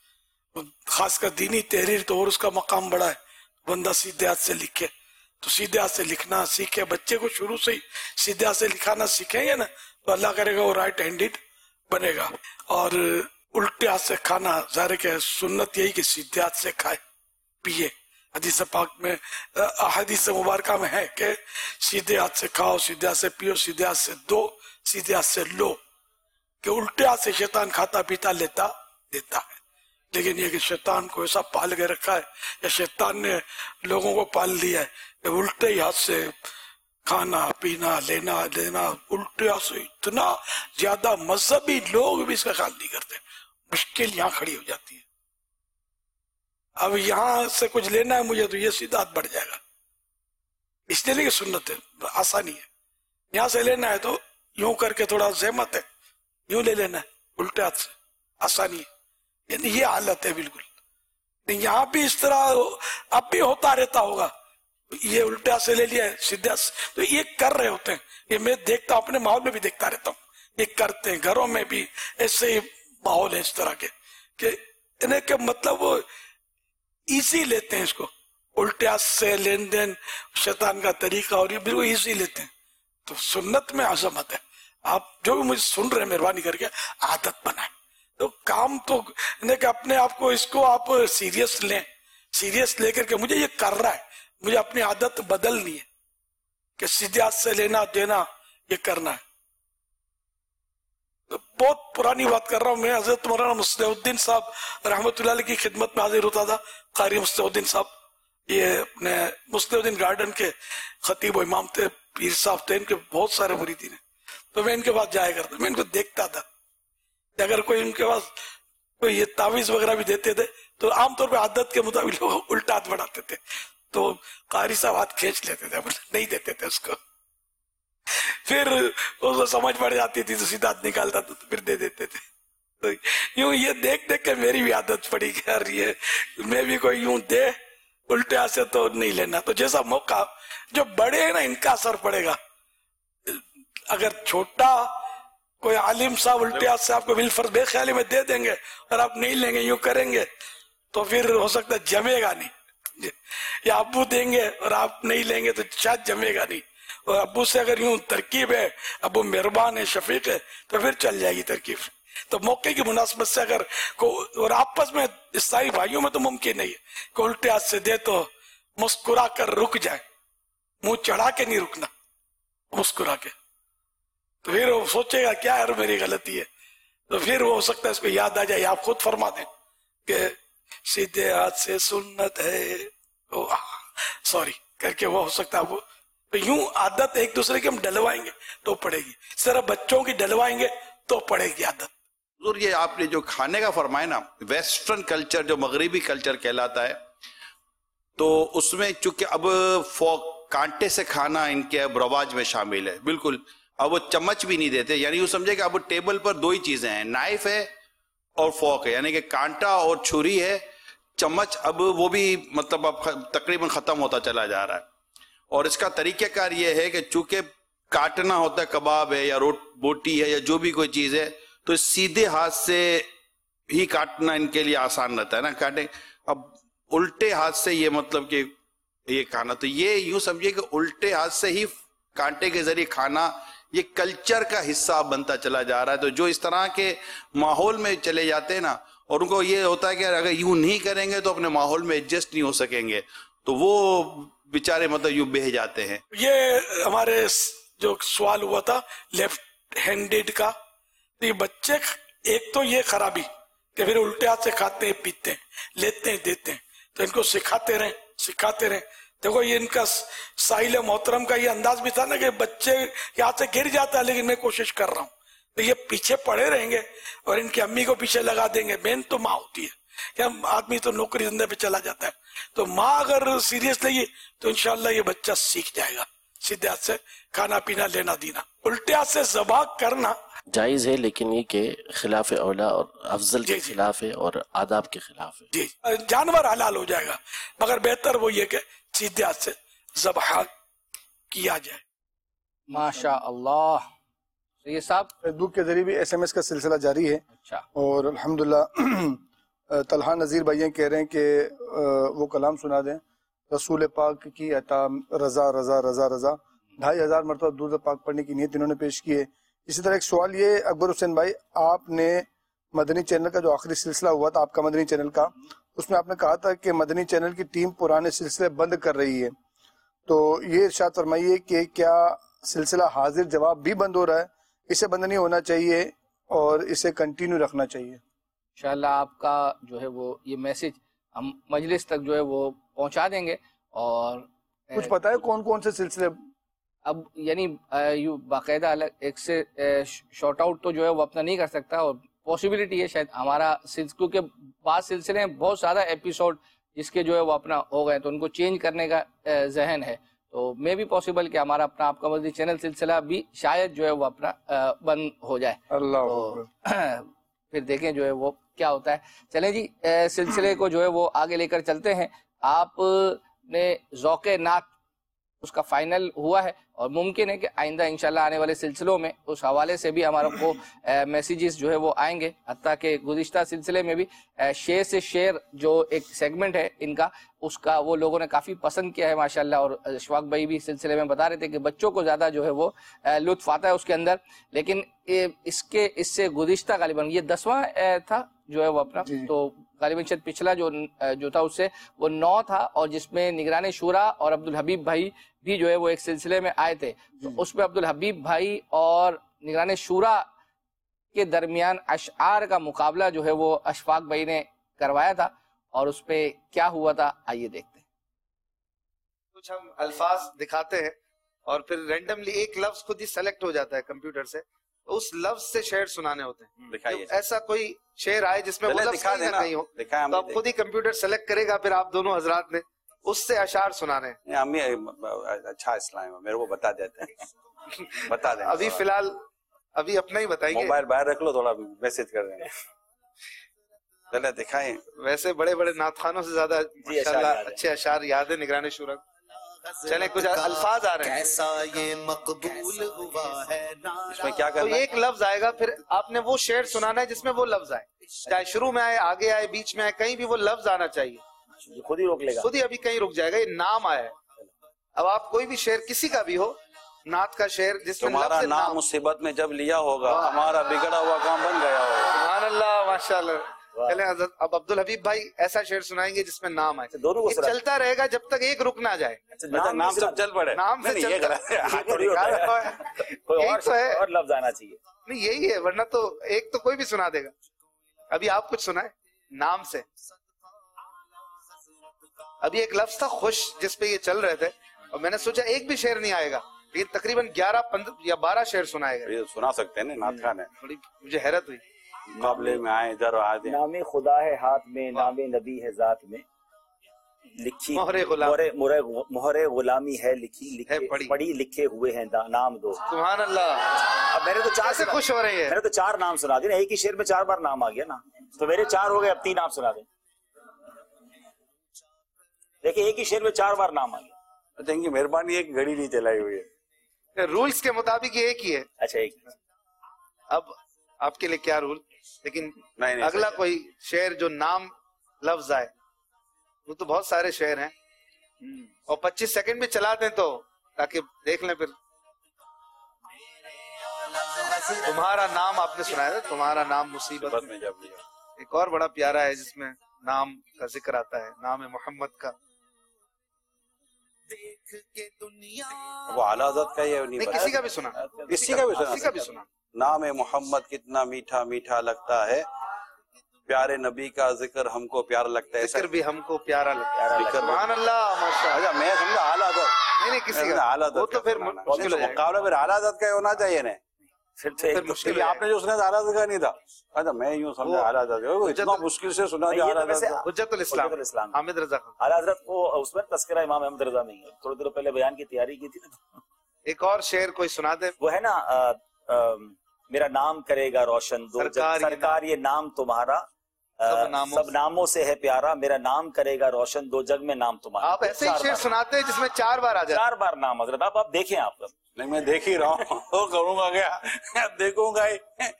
Speaker 15: خاص کر دینی تحریر تو اور اس کا مقام بڑا ہے. بندہ سیدھے ہاتھ سے لکھے تو سیدھے ہاتھ سے لکھنا سیکھے. بچے کو شروع سے ہی سیدھے ہاتھ سے لکھانا سیکھیں گے نا تو اللہ کرے گا وہ رائٹ ہینڈڈ بنے گا. اور الٹے ہاتھ سے کھانا ظاہر کہ سنت یہی کہ سیدھے ہاتھ سے کھائے پیے. حدیث پاک میں، احادیث مبارکہ میں ہے کہ سیدھے ہاتھ سے کھاؤ، سیدھے ہاتھ سے پیو، سیدھے ہاتھ سے دو، سیدھے ہاتھ سے لو. کہ الٹے ہاتھ سے شیطان کھاتا پیتا لیتا دیتا ہے. لیکن یہ کہ شیطان کو ایسا پال کے رکھا ہے یا شیطان نے لوگوں کو پال لیا ہے کہ الٹے ہاتھ سے کھانا پینا لینا دینا، الٹے ہاتھ سے. اتنا زیادہ مذہبی لوگ بھی اس کا خیال نہیں کرتے. مشکل یہاں کھڑی ہو جاتی ہے. اب یہاں سے کچھ لینا ہے مجھے تو یہ سیدھا ہاتھ بڑھ جائے گا، اس لیے نہیں کہ سنت ہے، آسانی ہے. یہاں سے لینا ہے تو یوں کر کے تھوڑا زحمت ہے، یوں لے لینا ہے الٹے ہاتھ سے، آسانی ہے. یعنی یہ حالت ہے بالکل. یہاں بھی اس طرح اب بھی ہوتا رہتا ہوگا. یہ الٹے ہاتھ سے لے لیا ہے سیدھے ہاتھ سے، تو یہ کر رہے ہوتے ہیں. یہ میں دیکھتا ہوں، اپنے ماحول میں بھی دیکھتا رہتا ہوں، یہ کرتے ہیں. گھروں میں بھی ایسے ہی ماحول ہے اس طرح کے کہ انہیں کہ مطلب وہ ایزی لیتے ہیں اس کو. الٹے ہاتھ سے لین دین شیطان کا طریقہ، اور یہ بالکل ایزی لیتے ہیں. تو سنت میں عظمت ہے. آپ جو بھی مجھے سن رہے ہیں مہربانی کر کے عادت بنائیں. تو کام تو کہ اپنے آپ کو اس کو آپ سیریس لیں، سیریس لے کر کے مجھے یہ کر رہا ہے، مجھے اپنی عادت بدلنی ہے کہ سیدھے ہاتھ سے لینا دینا یہ کرنا ہے. تو بہت پرانی بات کر رہا ہوں میں. حضرت مولانا مصلح الدین صاحب رحمۃ اللہ علیہ کی خدمت میں حاضر ہوتا تھا، قاری مصلح الدین صاحب یہ اپنے مسلم الدین گارڈن کے خطیب و امام تھے، پیر صاحب تھے، ان کے بہت سارے مریدین ہیں، تو میں ان کے پاس جایا کرتا، میں ان کو دیکھتا تھا کہ اگر کوئی ان کے پاس کوئی یہ تعویذ وغیرہ بھی دیتے تھے تو عام طور پہ عادت کے مطابق لوگ الٹا ہاتھ بڑھاتے تھے، تو قاری صاحب ہاتھ کھینچ لیتے تھے، نہیں دیتے تھے اس کو، پھر اس کو سمجھ پڑ جاتی تھی تو سیدھا ہاتھ نکالتا تھا تو پھر دے دیتے تھے. تو یوں یہ دیکھ دیکھ کے میری بھی عادت پڑی کہ یار یہ میں بھی کوئی یوں دے الٹے ہاتھ سے تو نہیں لینا. تو جیسا موقع جو بڑے ہیں نا ان کا اثر پڑے گا. اگر چھوٹا کوئی عالم صاحب الٹے ہاتھ سے آپ کو بالفرض بے خیالی میں دے دیں گے اور آپ نہیں لیں گے، یوں کریں گے تو پھر ہو سکتا ہے جمے گا نہیں، یا ابو دیں گے اور آپ نہیں لیں گے تو شاید جمے گا نہیں. اور ابو سے اگر یوں ترکیب ہے، ابو مہربان ہے، شفیق ہے، تو پھر چل جائے گی ترکیب. تو موقع کی مناسبت سے اگر اور آپس میں عیسائی بھائیوں میں تو ممکن نہیں ہے کہ الٹے ہاتھ سے دے تو مسکرا کر رک جائے، منہ چڑھا کے نہیں رکنا، مسکرا کے. تو پھر وہ سوچے گا کیا یار میری غلطی ہے، تو پھر وہ ہو سکتا ہے اس کو یاد آ جائے. آپ خود فرما دیں کہ سیدھے ہاتھ سے سنت ہے سوری کر کے، وہ ہو سکتا ہے وہ یوں عادت ایک دوسرے کی ہم ڈلوائیں گے تو پڑے گی، صرف بچوں کی ڈلوائیں گے تو پڑے گی عادت.
Speaker 10: حضور یہ آپ نے جو کھانے کا فرمایا نا، ویسٹرن کلچر جو مغربی کلچر کہلاتا ہے، تو اس میں چونکہ اب کانٹے سے کھانا ان کے اب رواج میں شامل ہے بالکل. اب وہ چمچ بھی نہیں دیتے، یعنی یوں سمجھے کہ اب ٹیبل پر دو ہی چیزیں ہیں، نائف ہے اور فورک ہے، یعنی کہ کانٹا اور چھری ہے. چمچ اب وہ بھی مطلب اب تقریباً ختم ہوتا چلا جا رہا ہے. اور اس کا طریقہ کار یہ ہے کہ چونکہ کاٹنا ہوتا ہے، کباب ہے یا بوٹی ہے یا جو بھی کوئی چیز ہے، تو سیدھے ہاتھ سے ہی کاٹنا ان کے لیے آسان رہتا ہے نا کاٹے. اب الٹے ہاتھ سے یہ مطلب کہ یہ کھانا، تو یہ یوں سمجھے کہ الٹے ہاتھ سے ہی کانٹے کے ذریعے کھانا یہ کلچر کا حصہ بنتا چلا جا رہا ہے. تو جو اس طرح کے ماحول میں چلے جاتے ہیں نا، اور ان کو یہ ہوتا ہے کہ اگر یوں نہیں کریں گے تو اپنے ماحول میں ایڈجسٹ نہیں ہو سکیں گے، تو وہ بیچارے مطلب یوں بہہ جاتے ہیں.
Speaker 15: یہ ہمارے جو سوال ہوا تھا لیفٹ ہینڈڈ کا، تو یہ بچے ایک تو یہ خرابی کہ پھر الٹے ہاتھ سے کھاتے ہیں، پیتے ہیں، لیتے ہیں، دیتے ہیں. تو ان کو سکھاتے رہیں. دیکھو یہ ان کا ساحل محترم کا یہ انداز بھی تھا نا کہ بچے کے ہاتھ سے گر جاتا ہے لیکن میں کوشش کر رہا ہوں. تو یہ پیچھے پڑے رہیں گے اور ان کی امی کو پیچھے لگا دیں گے. مین تو ماں ہوتی ہے کہ آدمی تو نوکری دھندے پہ چلا جاتا ہے، تو ماں اگر سیریس نہیں ہے تو انشاءاللہ یہ بچہ سیکھ جائے گا سیدھے ہاتھ سے کھانا پینا، لینا دینا. الٹے ہاتھ سے ذبح کرنا
Speaker 16: جائز ہے، لیکن یہ کہ خلاف اولا اور افضل کے خلاف ہے اور آداب کے خلاف ہے.
Speaker 15: جی جانور حلال ہو جائے گا، مگر بہتر وہ یہ کہ سیدھے ہاتھ سے ذبح کیا جائے.
Speaker 2: ماشاء اللہ. یہ صاحب
Speaker 3: فیس بک کے ذریعے بھی ایس ایم ایس کا سلسلہ جاری ہے.
Speaker 2: اچھا.
Speaker 3: اور الحمدللہ طلحہ نذیر بھائی کہہ رہے ہیں کہ وہ کلام سنا دیں، رسول پاک کی عطا رضا رضا رضا رضا 2500 مرتبہ درود پاک پڑھنے کی نیت انہوں نے پیش کی ہے. اسی طرح ایک سوال یہ اکبر حسین بھائی، آپ نے مدنی چینل کا جو آخری سلسلہ ہوا تھا آپ کا مدنی چینل کا، اس میں آپ نے کہا تھا کہ مدنی چینل کی ٹیم پرانے سلسلے بند کر رہی ہے، تو یہ ارشاد فرمائیے کہ کیا سلسلہ حاضر جواب بھی بند ہو رہا ہے؟ اسے بند نہیں ہونا چاہیے اور اسے کنٹینیو رکھنا چاہیے.
Speaker 2: انشاءاللہ آپ کا جو ہے وہ یہ میسج ہم مجلس تک جو ہے وہ پہنچا دیں گے. اور
Speaker 3: کچھ پتا ہے کون کون سے سلسلے؟
Speaker 2: اب یعنی باقاعدہ الگ ایک سے شارٹ آؤٹ تو جو ہے وہ اپنا نہیں کر سکتا، اور پاسبلٹی ہے شاید ہمارا کیونکہ بعض سلسلے ہیں بہت زیادہ ایپیسوڈ جس کے جو ہے وہ اپنا ہو گئے تو ان کو چینج کرنے کا ذہن ہے. تو میں بھی پاسبل کہ ہمارا اپنا آپ کا مدنی چینل سلسلہ بھی شاید جو ہے وہ اپنا بند ہو جائے.
Speaker 3: اللہ
Speaker 2: پھر دیکھیں جو ہے وہ کیا ہوتا ہے. چلیں جی سلسلے کو جو ہے وہ آگے لے کر چلتے ہیں. آپ نے ذوق نعت اس کا فائنل ہوا ہے اور ممکن ہے کہ آئندہ انشاءاللہ آنے والے سلسلوں میں اس حوالے سے بھی ہمارے کو میسیجز جو ہے وہ آئیں گے. حتیٰ کہ گزشتہ سلسلے میں بھی شعر سے شعر جو ایک سیگمنٹ ہے ان کا، اس کا وہ لوگوں نے کافی پسند کیا ہے ماشاءاللہ. اور اشفاق بھائی بھی سلسلے میں بتا رہے تھے کہ بچوں کو زیادہ جو ہے وہ لطف آتا ہے اس کے اندر. لیکن اس سے گزشتہ غالباً یہ 10واں تھا جو ہے وہ اپنا، تو غالباً شاید پچھلا جو تھا اس سے وہ 9 تھا، اور جس میں نگران شورا اور عبدالحبیب بھائی بھی جو ہے وہ ایک سلسلے میں آئے تھے. تو اس میں عبدالحبیب بھائی اور نگران شورا کے درمیان اشعار کا مقابلہ جو ہے وہ اشفاق بھائی نے کروایا تھا، اور اس پہ کیا ہوا تھا آئیے دیکھتے ہیں.
Speaker 9: کچھ ہم الفاظ دکھاتے ہیں اور پھر رینڈملی ایک لفظ خود ہی سلیکٹ ہو جاتا ہے کمپیوٹر سے, اس لفظ سے شعر سنانے ہوتے ہیں. ایسا کوئی شعر آئے جس میں وہ لفظ کہیں نہ کہیں ہو تو اب خود ہی کمپیوٹر سلیکٹ کرے گا, پھر آپ دونوں حضرات نے اس سے اشعار سنانے ہیں.
Speaker 10: ہم اچھا اسلام ہے, میرے کو بتا دیتے ہیں. بتا دیں
Speaker 9: ابھی فی الحال ابھی اپنا ہی بتائیں گے.
Speaker 10: موبائل باہر رکھ لو, تھوڑا میسج کر دیں گے. چلے دکھائیں.
Speaker 9: ویسے بڑے بڑے نعت خوانوں سے زیادہ ماشاءاللہ اچھے اشعار یاد ہے نگران شورا. چلیں کچھ الفاظ آ رہے ہیں.
Speaker 4: کیسا یہ مقبول ہوا ہے
Speaker 10: اس میں کیا
Speaker 9: تو
Speaker 10: کرنا ہے؟
Speaker 9: ایک لفظ آئے گا, پھر آپ نے وہ شعر سنانا ہے جس میں وہ لفظ آئے, چاہے شروع میں آئے, آگے آئے, بیچ میں آئے, کہیں بھی وہ لفظ آنا چاہیے.
Speaker 8: خود ہی روک لے گا,
Speaker 9: خود ہی ابھی کہیں رک جائے گا. یہ نام آیا ہے. اب آپ کوئی بھی شعر کسی کا بھی ہو, نعت کا شعر جس میں
Speaker 10: تمہارا
Speaker 9: لفظ
Speaker 10: نام مصیبت میں جب لیا ہوگا, ہمارا بگڑا ہوا کام بن گیا ہوگا.
Speaker 9: سبحان اللہ, ماشاءاللہ. چلیں حضرت اب عبد الحبیب بھائی ایسا شعر سنائیں گے جس میں نام آئے. یہ چلتا رہے گا جب تک ایک رک نہ جائے.
Speaker 10: نام سے چل پڑے,
Speaker 9: نام سے
Speaker 10: یہ غلط ہے.
Speaker 9: ایک تو ہے
Speaker 8: اور لفظ آنا چاہیے.
Speaker 9: نہیں یہی ہے, ورنہ تو ایک تو کوئی بھی سنا دے گا. ابھی آپ کچھ سنائیں نام سے. ابھی ایک لفظ تھا خوش جس پہ یہ چل رہے تھے, اور میں نے سوچا ایک بھی شعر نہیں آئے گا, لیکن تقریباً 11 یا 12 شعر سنائے گا.
Speaker 10: یہ سنا سکتے ہیں نا نعت خان ہے.
Speaker 9: بڑی مجھے حیرت ہوئی.
Speaker 10: مقابلے میں آئے ادھر آئے.
Speaker 8: نام خدا ہے ہاتھ میں, نام نبی ہے ذات میں, لکھی مہر غلامی ہے لکھی, پڑھی لکھے ہوئے ہیں نام دو.
Speaker 9: سبحان اللہ.
Speaker 8: اب میرے تو 4
Speaker 9: سے خوش ہو رہی ہے.
Speaker 8: میں نے تو 4 نام سنا دیے نا, ایک ہی شعر میں 4 بار نام آ گیا نا, تو میرے 4 ہو گئے, اب 3 نام سنا دیں. دیکھیں ایک ہی شعر میں 4 بار نام آ گیا.
Speaker 10: کی مہربانی, ایک گھڑی نہیں چلائی ہوئی ہے.
Speaker 9: رولز کے مطابق یہ ایک ہی ہے.
Speaker 8: اچھا ایک.
Speaker 9: اب آپ کے لیے کیا رول, لیکن اگلا کوئی شعر جو نام لفظ آئے, وہ تو بہت سارے شعر ہیں, اور 25 سیکنڈ بھی چلا دیں تو تاکہ دیکھ لیں. پھر تمہارا نام آپ نے سنایا تھا, تمہارا نام مصیبت میں جب لیا. ایک اور بڑا پیارا ہے جس میں نام کا ذکر آتا ہے, نام محمد کا.
Speaker 10: وہ اعلیٰ حضرت کا یہ نہیں,
Speaker 9: کسی کا بھی سنا,
Speaker 10: کسی کا بھی سنا. نام محمد کتنا میٹھا میٹھا لگتا ہے, پیارے نبی کا ذکر ہم کو پیارا لگتا ہے,
Speaker 9: ذکر بھی ہم کو پیارا لگتا ہے. سبحان اللہ, ماشاءاللہ.
Speaker 10: میں سمجھا اعلیٰ حضرت
Speaker 9: نہیں کسی کا, وہ تو پھر
Speaker 10: مقابلہ پھر اعلیٰ حضرت کا ہونا چاہیے نا.
Speaker 9: پھر مشکل.
Speaker 10: آپ نے جو سنا اعلیٰ حضرت کا نہیں تھا. اچھا میں یوں سمجھا اعلیٰ حضرت اتنا مشکل سے سنا دیا.
Speaker 9: حجت الاسلام حامد رضا خان.
Speaker 8: اعلیٰ حضرت کو اس میں تذکرہ امام احمد رضا نہیں ہے, تھوڑی دیر پہلے بیان کی تیاری کی تھی نا.
Speaker 9: ایک اور شعر کوئی سنا دے.
Speaker 8: وہ ہے نا, میرا نام کرے گا روشن دو سرکار, یہ نام تمہارا سب ناموں سے ہے پیارا, میرا نام کرے گا روشن دو جگ میں نام تمہارا.
Speaker 9: آپ ایسے ہی شعر سناتے ہیں جس میں 4 بار آ جائے.
Speaker 8: 4 بار نام حضرت. آپ دیکھیں, آپ
Speaker 10: نہیں میں دیکھ ہی رہا ہوں, کروں گا کیا, دیکھوں گا,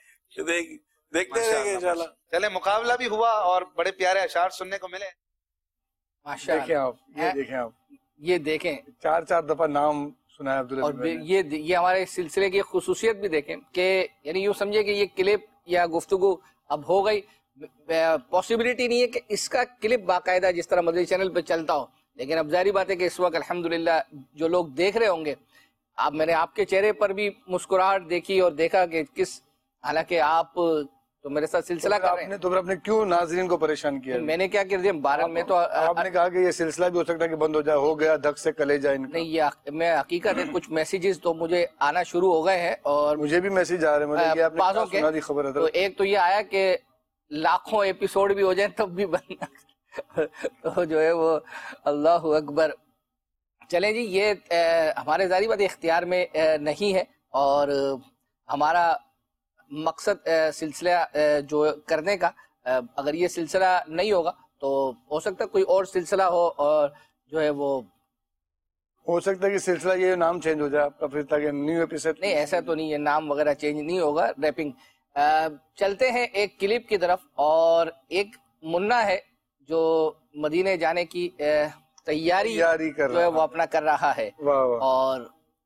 Speaker 10: دیکھتے رہیں گے انشاءاللہ.
Speaker 9: چلے مقابلہ بھی ہوا اور بڑے پیارے اشعار سننے کو ملے.
Speaker 3: دیکھیں آپ, یہ دیکھیں 4 دفعہ نام سنایا عبداللہ.
Speaker 2: اور یہ ہمارے سلسلے کی خصوصیت بھی دیکھیں کہ یعنی یوں سمجھے کہ یہ کلپ یا گفتگو اب ہو گئی, پاسبلٹی نہیں ہے کہ اس کا کلپ باقاعدہ جس طرح مدنی چینل پہ چلتا ہو, لیکن اب ظاہری بات ہے کہ اس وقت الحمدللہ جو لوگ دیکھ رہے ہوں گے, اب میں نے آپ کے چہرے پر بھی مسکراہٹ دیکھی اور دیکھا کہ حالانکہ آپ تو میرے ساتھ سلسلہ کر رہے ہیں,
Speaker 3: تو آپ نے کیوں ناظرین کو پریشان کیا؟
Speaker 2: میں نے کیا کر دیا 12 میں تو
Speaker 3: آپ نے کہا کہ یہ سلسلہ بھی ہو سکتا ہے کہ بند ہو جائے, ہو گیا دھک سے کلے جائے.
Speaker 2: نہیں, یہ میں حقیقت ہے کچھ میسیجز تو مجھے آنا شروع ہو گئے ہیں, اور
Speaker 3: مجھے بھی میسیج آ رہے ہیں,
Speaker 2: بازوں کے. تو ایک تو یہ آیا کہ لاکھوں ایپیسوڈ بھی ہو جائیں تب بھی بننا, تو جو ہے وہ اللہ اکبر. چلیں جی, یہ ہمارے ظاہری بات اختیار میں نہیں ہے, اور ہمارا مقصد سلسلہ جو کرنے کا, اگر یہ سلسلہ نہیں ہوگا تو ہو سکتا ہے کوئی اور سلسلہ ہو, اور جو ہے وہ
Speaker 3: ہو سکتا ہے کہ سلسلہ یہ نام چینج ہو جائے آپ کا, پھر تاکہ نیو ایپیسوڈ.
Speaker 2: نہیں ایسا تو نہیں ہے, نام وغیرہ چینج نہیں ہوگا. ریپنگ چلتے ہیں ایک کلپ کی طرف, اور ایک منا ہے جو مدینے جانے کی تیاری جو ہے وہ اپنا کر رہا ہے, اور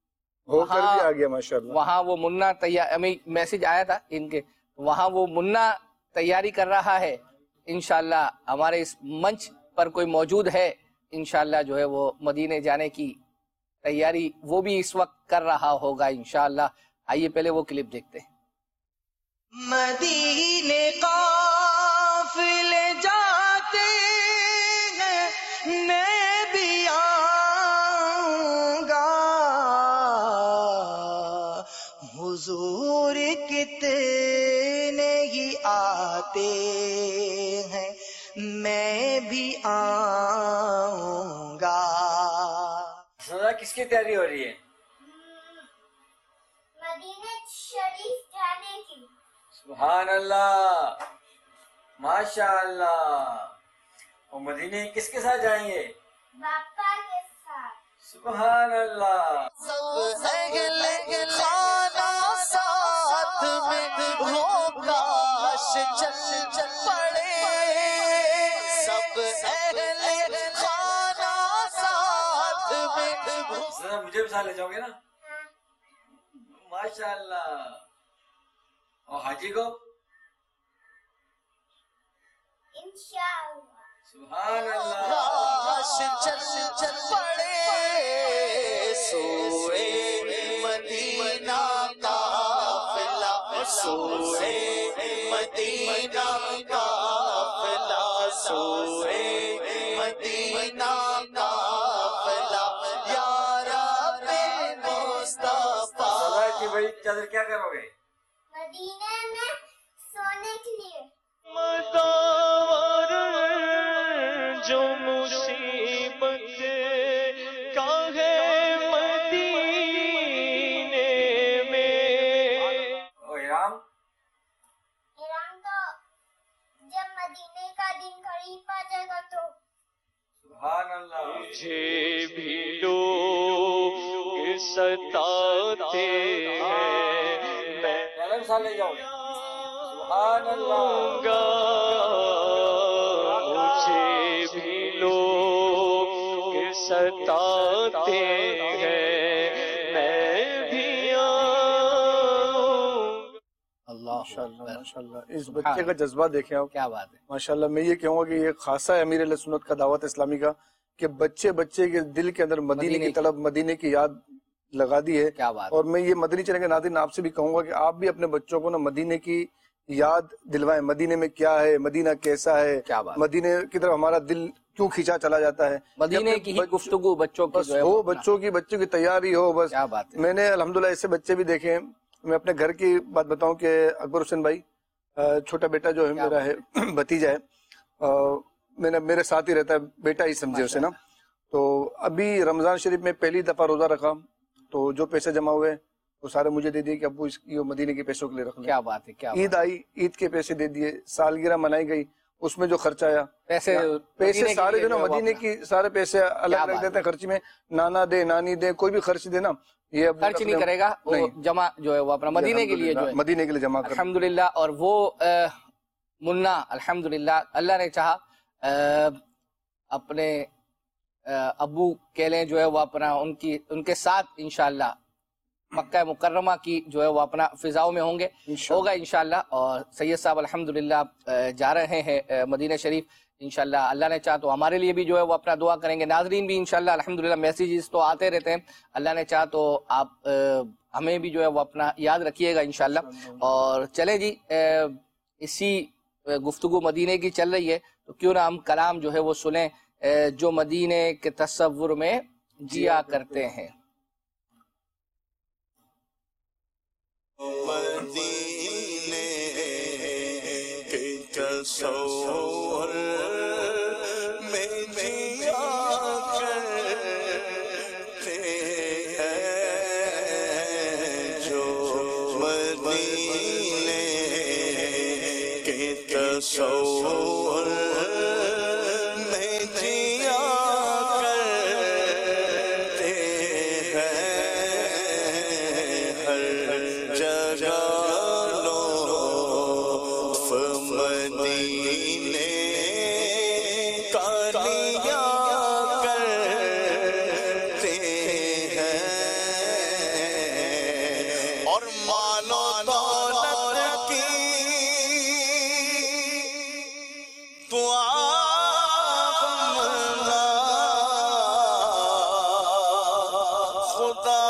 Speaker 2: وہاں وہ منا ہمیں میسج آیا تھا ان کے, وہاں وہ منا تیاری کر رہا ہے. انشاءاللہ ہمارے اس منچ پر کوئی موجود ہے, انشاءاللہ جو ہے وہ مدینے جانے کی تیاری وہ بھی اس وقت کر رہا ہوگا انشاءاللہ. آئیے پہلے وہ کلپ دیکھتے ہیں.
Speaker 1: مدینے قافلے جاتے ہیں, میں بھی آؤں ہیں میں بھی آؤں گا.
Speaker 17: سزا کس کی تیاری ہو رہی ہے؟
Speaker 6: مدینہ شریف جانے کی.
Speaker 17: سبحان اللہ، ماشاء اللہ. اور مدینے کس کے ساتھ جائیں گے؟
Speaker 6: باپا کے ساتھ.
Speaker 17: سبحان اللہ.
Speaker 1: سب اہل خانہ ساتھ میں ہو کاش چل پڑے. سب اہل خانہ ساتھ میں.
Speaker 17: مجھے بھی ساتھ لے جاؤ گے نا؟ ماشاء اللہ. اور حاجی کو؟
Speaker 6: انشاءاللہ.
Speaker 17: سبحان اللہ.
Speaker 1: کاش چل پڑے سوئے مدینہ قافلہ. سوئے مدینہ قافلہ. سوئے مدینہ قافلہ. یا رب مصطفیٰ.
Speaker 17: سزا کی بھائی چادر کیا کرو گے؟
Speaker 6: مدینہ میں سونے کے لیے.
Speaker 1: مدار جو مصیبت کا ہے مدینے میں.
Speaker 17: ایران
Speaker 6: تو جب مدینے کا دن قریب آ جائے گا تو.
Speaker 17: سبحان اللہ.
Speaker 1: مجھے بھی لوگ ستاتے ہیں میں
Speaker 17: سال لے جاؤ گے. سبحان اللہ.
Speaker 1: مجھے بھی لوگ ستاتے ہیں میں بھی آؤں.
Speaker 3: ماشاءاللہ اس بچے کا جذبہ دیکھیں آپ.
Speaker 2: کیا بات ہے
Speaker 3: ماشاءاللہ. میں یہ کہوں گا کہ یہ خاصہ ہے امیر اہل سنت کا دعوت اسلامی کا کہ بچے کے دل کے اندر مدینے کی طلب، مدینے کی یاد لگا دی ہے.
Speaker 2: کیا بات.
Speaker 3: اور میں یہ مدنی چینل کے ناظرین آپ سے بھی کہوں گا کہ آپ بھی اپنے بچوں کو نا مدینے کی یاد دلوائیں. مدینے میں کیا ہے، مدینہ کیسا ہے، مدینے کی طرف ہمارا دل کیوں کھینچا چلا جاتا ہے.
Speaker 2: مدینے کی ہی گفتگو بچوں کی
Speaker 3: ہو، بچوں کی تیاری ہو. بس
Speaker 2: کیا بات ہے.
Speaker 3: میں نے الحمدللہ ایسے بچے بھی دیکھے ہیں. میں اپنے گھر کی بات بتاؤں کہ اکبر حسین بھائی چھوٹا بیٹا جو ہے میرا ہے، بھتیجا ہے، میرے ساتھ ہی رہتا ہے، بیٹا ہی سمجھے اسے نا. تو ابھی رمضان شریف میں پہلی دفعہ روزہ رکھا تو جو پیسے جمع ہوئے وہ سارے مجھے دے دیے کہ ابو اس کی مدینے کے پیسوں کے لیے رکھ لیں.
Speaker 2: کیا بات ہے. کیا
Speaker 3: عید آئی، عید کے پیسے دے دیے. سالگرہ منائی گئی، اس میں جو خرچ آیا پیسے سارے جو نا مدینے کی سارے پیسے الگ رکھ دیتے ہیں خرچ میں. نانا دے، نانی دے، کوئی بھی خرچ دے نا یہ
Speaker 2: خرچ نہیں کرے گا، جمع جو ہے وہ اپنا مدینے کے لیے جو ہے
Speaker 3: مدینے کے لیے جمع کر.
Speaker 2: الحمدللہ. اور وہ منا الحمدللہ اللہ نے چاہا اپنے ابو کیلیں جو ہے وہ اپنا ان کے ساتھ انشاءاللہ مکہ مکرمہ کی جو ہے وہ اپنا فضاؤں میں ہوں گے، ہوگا انشاءاللہ. اور سید صاحب الحمدللہ جا رہے ہیں مدینہ شریف انشاءاللہ. اللہ نے چاہا تو ہمارے لیے بھی جو ہے وہ اپنا دعا کریں گے. ناظرین بھی انشاءاللہ الحمدللہ میسیجز تو آتے رہتے ہیں. اللہ نے چاہا تو آپ ہمیں بھی جو ہے وہ اپنا یاد رکھیے گا انشاءاللہ. اور چلیں جی، اسی گفتگو مدینے کی چل رہی ہے تو کیوں نہ ہم کلام جو ہے وہ سنیں جو مدینے کے تصور میں جیا کرتے ہیں.
Speaker 7: مدینے کے تصور میں جیا کرتے ہیں جو مدینے کے تصور میں جیا کرتے ہیں. ہر جگہ لطف مدینے کا لیا کرتے ہیں. اور مال و دولت کی دعا خدا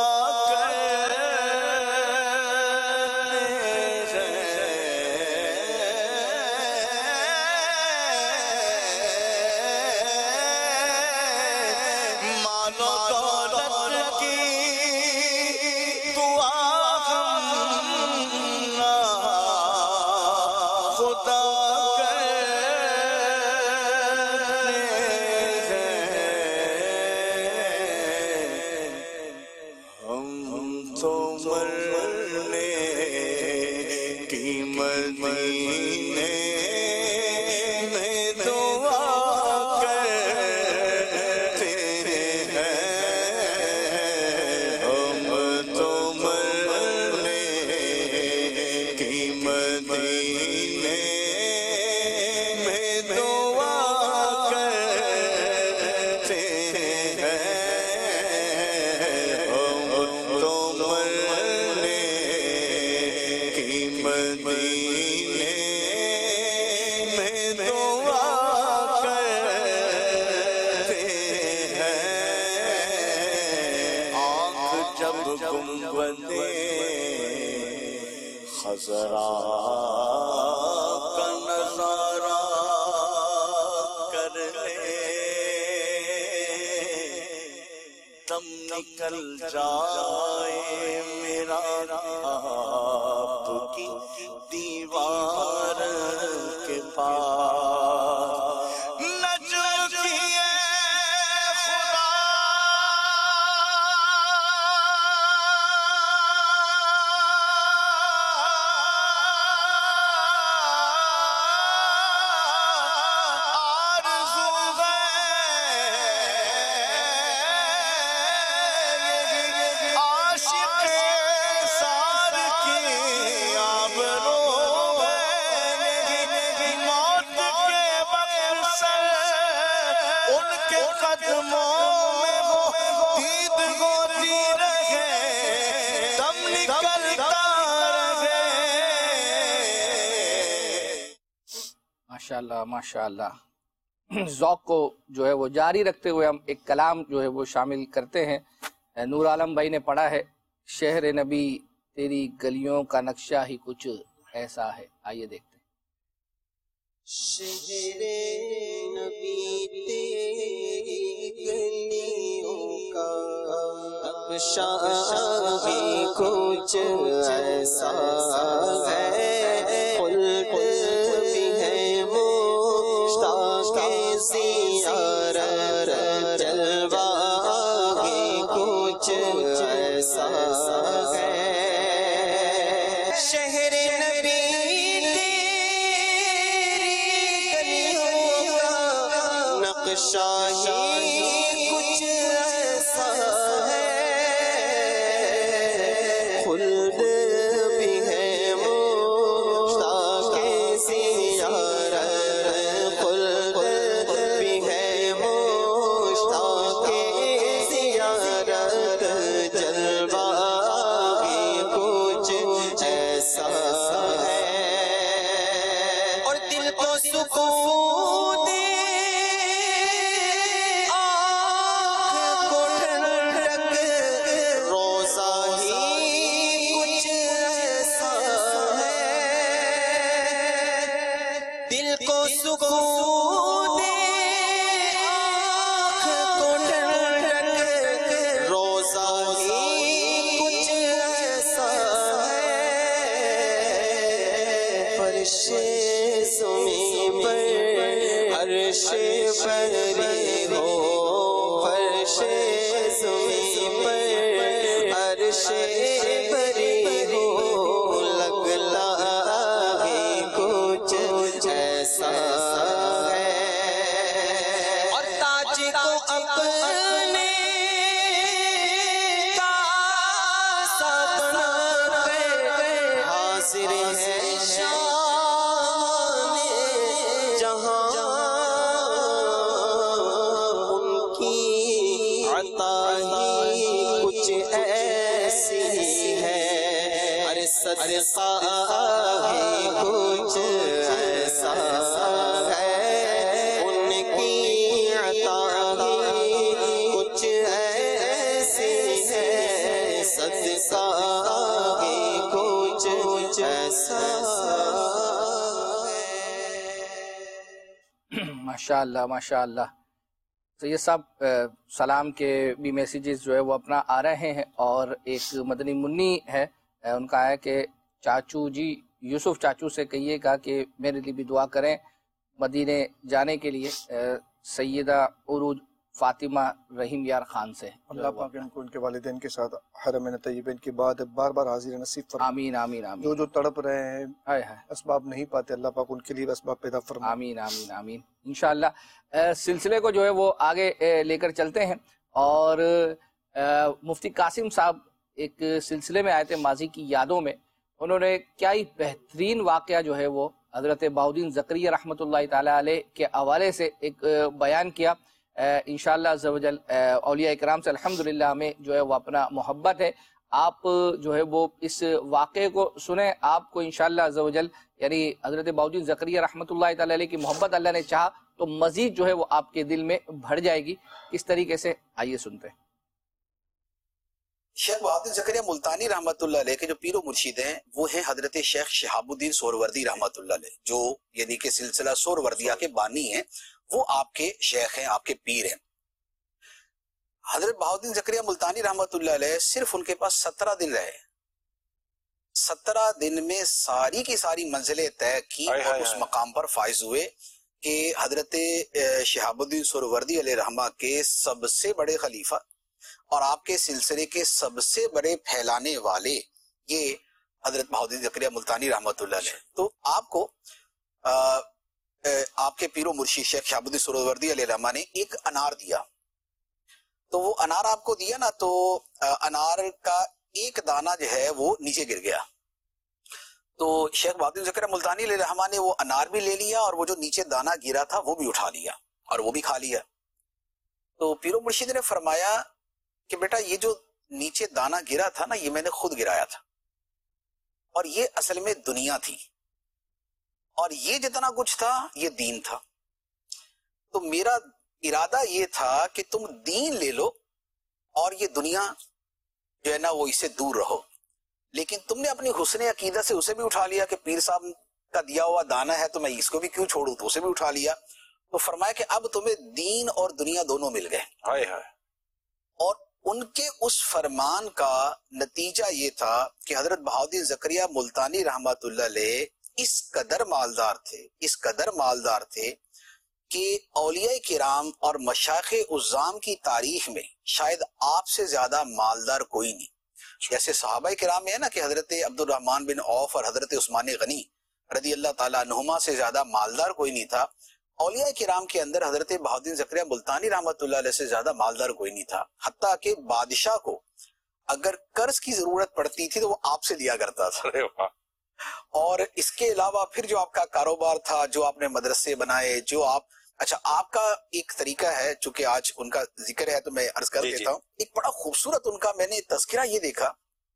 Speaker 7: खजरा का नजारा कर ले, दम निकल जाए मेरा आपकी दीवार के पास। नजर किए खुदा
Speaker 2: माशाअल्लाह माशाअल्लाह। ज़ौक़ को जो है वो जारी रखते हुए हम एक कलाम जो है वो शामिल करते हैं। नूर आलम भाई ने पढ़ा है, शहर नबी तेरी गलियों का नक्शा ही कुछ ऐसा है। आइए देखते हैं।
Speaker 18: शहरे नबी तेरी गलियों का नक्शा ही कुछ ऐसा है, जलवा ही कुछ ऐसा है। शहर नबी तेरी गलियों का नक्शा ही कुछ ऐसा है, खुल्द भी है मुश्ताक़ ज़ियारत, खुल्द भी है मुश्ताक़ ज़ियारत, जलवा ही कुछ ऐसा है। और दिल को सुकून दे, आँख को ठंडक, रोज़ा ही कुछ ऐसा है। दिल को सुकून दे, आँख को ठंडक, रोज़ा ही कुछ ऐसा है। फर्शे ज़मीं पर अर्श बरी हो, फर्शे ज़मीं पर अर्श बरी हो, लगता ही कुछ ऐसा है। और ताज को अपने तासा बना कर हाजिर है शान जहां, उनकी अता ही कुछ ऐसी है। अरे सदका ही कुछ ऐसा है, उनकी अता ही कुछ ऐसी है, सदका ही कुछ ऐसा है।
Speaker 2: माशाअल्लाह माशाअल्लाह। तो ये सब सलाम के भी मैसेजेस जो है वो अपना आ रहे हैं। और एक मदनी मुन्नी है, उनका है कि चाचू जी, यूसुफ चाचू से कहिएगा कि मेरे लिए भी दुआ करें मदीने जाने के लिए, सैयदा उरूज फातिमा रहीम यार खान से।
Speaker 3: अल्लाह पाक इनको उनके वालिदैन के साथ हरम तय्यबीन के बाद बार बार हाजिर नसीब फरमाए।
Speaker 2: आमीन आमीन आमीन।
Speaker 3: जो जो तड़प रहे हैं, असबाब नहीं पाते, अल्लाह पाक उनके लिए असबाब पैदा फरमाए।
Speaker 2: आमीन आमीन आमीन। इंशाअल्लाह सिलसिले को जो है वो आगे लेकर चलते हैं। और मुफ्ती कासिम साहब एक सिलसिले में आए थे माजी की यादों में, उन्होंने क्या ही बेहतरीन वाक़या जो है वो हज़रत बाउद्दीन ज़करिया रहमतुल्लाहि ताला अलैह के हवाले से एक बयान किया। इंशाअल्लाह अज़्ज़ व जल औलिया इकराम से अल्हम्दुलिल्लाह हमें जो है वो अपना मोहब्बत है। आप जो है वो इस वाक़े को सुने, आपको इंशाअल्लाह अज़्ज़ व जल यानी हज़रत बाउद्दीन ज़करिया रहमतुल्लाहि ताला अलैह की मोहब्बत अल्लाह ने चाहा तो मज़ीद जो है वो आपके दिल में भर जाएगी। किस तरीके से, आइए सुनते हैं।
Speaker 12: شیخ بہاؤالدین زکریا ملتانی رحمۃ اللہ علیہ کے جو پیر و مرشد ہیں وہ ہیں حضرت شیخ شہاب الدین سہروردی رحمۃ اللہ علیہ، جو یعنی کہ سلسلہ سہروردیہ کے بانی ہیں، وہ آپ کے شیخ ہیں، آپ کے پیر ہیں۔ حضرت بہاؤالدین زکریا ملتانی رحمۃ اللہ علیہ صرف ان کے پاس 17 دن رہے، 17 دن میں ساری کی ساری منزلیں طے کی اور اس مقام پر فائز ہوئے کہ حضرت شہاب الدین سہروردی علیہ رحمہ کے سب سے بڑے خلیفہ اور آپ کے سلسلے کے سب سے بڑے پھیلانے والے یہ حضرت بہاؤالدین زکریا ملتانی رحمۃ اللہ علیہ۔ تو آپ کو آپ کے پیر و مرشد شیخ شہاب الدین سہروردی علیہ رحمہ نے ایک انار دیا، تو وہ انار آپ کو دیا نا، تو انار کا ایک دانہ جو ہے وہ نیچے گر گیا، تو شیخ بہاؤالدین زکریا ملتانی علیہ رحمہ نے وہ انار بھی لے لیا اور وہ جو نیچے دانہ گرا تھا وہ بھی اٹھا لیا اور وہ بھی کھا لیا۔ تو پیر و مرشد نے فرمایا کہ بیٹا یہ جو نیچے دانہ گرا تھا نا، یہ میں نے خود گرایا تھا، اور یہ اصل میں دنیا تھی، اور یہ جتنا کچھ تھا یہ دین تھا۔ تو میرا ارادہ یہ تھا کہ تم دین لے لو اور یہ دنیا جو ہے نا وہ اس سے دور رہو، لیکن تم نے اپنی حسن عقیدہ سے اسے بھی اٹھا لیا کہ پیر صاحب کا دیا ہوا دانہ ہے تو میں اس کو بھی کیوں چھوڑوں، تو اسے بھی اٹھا لیا۔ تو فرمایا کہ اب تمہیں دین اور دنیا دونوں مل گئے۔ اور ان کے اس فرمان کا نتیجہ یہ تھا کہ حضرت بہاؤالدین زکریا ملتانی رحمۃ اللہ علیہ اس قدر مالدار تھے کہ اولیاء کرام اور مشائخ عظام کی تاریخ میں شاید آپ سے زیادہ مالدار کوئی نہیں۔ جیسے صحابہ کرام میں ہے نا کہ حضرت عبد الرحمن بن عوف اور حضرت عثمان غنی رضی اللہ تعالیٰ عنہما سے زیادہ مالدار کوئی نہیں تھا، اولیاء کرام کے اندر حضرت بہاؤالدین زکریا ملتانی رحمۃ اللہ علیہ سے زیادہ مالدار کوئی نہیں تھا، حتیٰ کہ بادشاہ کو اگر قرض کی ضرورت پڑتی تھی تو وہ آپ سے لیا کرتا تھا۔ اور اس کے علاوہ پھر جو آپ کا کاروبار تھا، جو آپ نے مدرسے بنائے، جو آپ کا ایک طریقہ ہے، چونکہ آج ان کا ذکر ہے تو میں عرض کر دیتا ہوں، ایک بڑا خوبصورت ان کا میں نے تذکرہ یہ دیکھا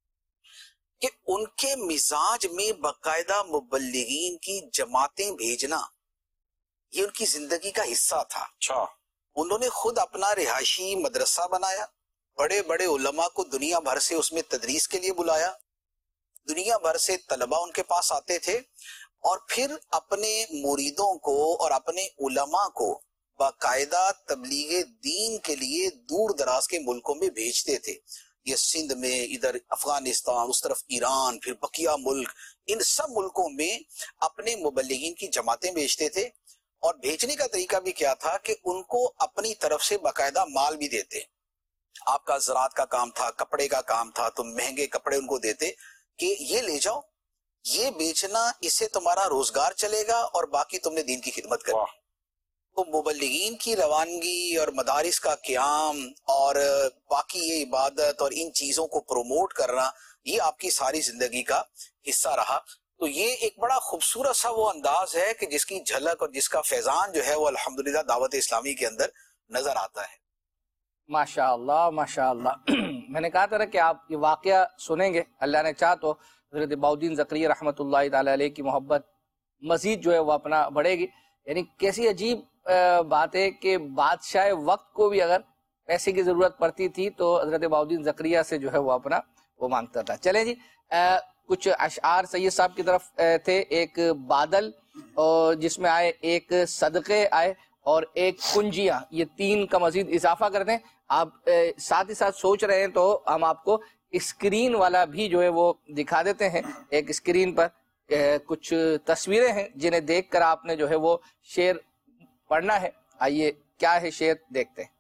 Speaker 12: کہ ان کے مزاج میں باقاعدہ مبلغین کی جماعتیں بھیجنا یہ ان کی زندگی کا حصہ تھا۔ انہوں نے خود اپنا رہائشی مدرسہ بنایا، بڑے بڑے علماء کو دنیا بھر سے اس میں تدریس کے لیے بلایا، دنیا بھر سے طلباء ان کے پاس آتے تھے، اور پھر اپنے مریدوں کو اور اپنے علماء کو باقاعدہ تبلیغ دین کے لیے دور دراز کے ملکوں میں بھیجتے تھے۔ یہ سندھ میں، ادھر افغانستان، اس طرف ایران، پھر بقیہ ملک، ان سب ملکوں میں اپنے مبلغین کی جماعتیں بھیجتے تھے، اور بھیجنے کا طریقہ بھی کیا تھا کہ ان کو اپنی طرف سے باقاعدہ مال بھی دیتے۔ آپ کا زراعت کا کام تھا، کپڑے کا کام تھا، تو مہنگے کپڑے ان کو دیتے کہ یہ لے جاؤ، یہ بیچنا، اس سے تمہارا روزگار چلے گا اور باقی تم نے دین کی خدمت کرنی۔ تو مبلغین کی روانگی اور مدارس کا قیام اور باقی یہ عبادت اور ان چیزوں کو پروموٹ کرنا، یہ آپ کی ساری زندگی کا حصہ رہا۔ تو یہ ایک بڑا خوبصورت سا وہ انداز ہے کہ جس کی جھلک اور جس کا فیضان جو ہے وہ الحمدللہ دعوت اسلامی کے اندر نظر آتا ہے۔
Speaker 2: ماشاء اللہ ماشاء اللہ۔ میں نے کہا تھا کہ آپ یہ واقعہ سنیں گے، اللہ نے چاہ تو حضرت بہاؤالدین زکریا رحمۃ اللہ تعالی علیہ کی محبت مزید جو ہے وہ اپنا بڑھے گی۔ یعنی کیسی عجیب بات ہے کہ بادشاہ وقت کو بھی اگر پیسے کی ضرورت پڑتی تھی تو حضرت بہاؤالدین زکریا سے جو ہے وہ اپنا وہ مانگتا تھا۔ چلیں جی، کچھ اشعار سید صاحب کی طرف تھے، ایک بادل جس میں آئے، ایک صدقے آئے اور ایک کنجیاں، یہ 3 کا مزید اضافہ کر دیں۔ آپ ساتھ ہی ساتھ سوچ رہے ہیں تو ہم آپ کو اسکرین والا بھی جو ہے وہ دکھا دیتے ہیں۔ ایک اسکرین پر کچھ تصویریں ہیں جنہیں دیکھ کر آپ نے جو ہے وہ شعر پڑھنا ہے۔ آئیے کیا ہے شعر دیکھتے ہیں۔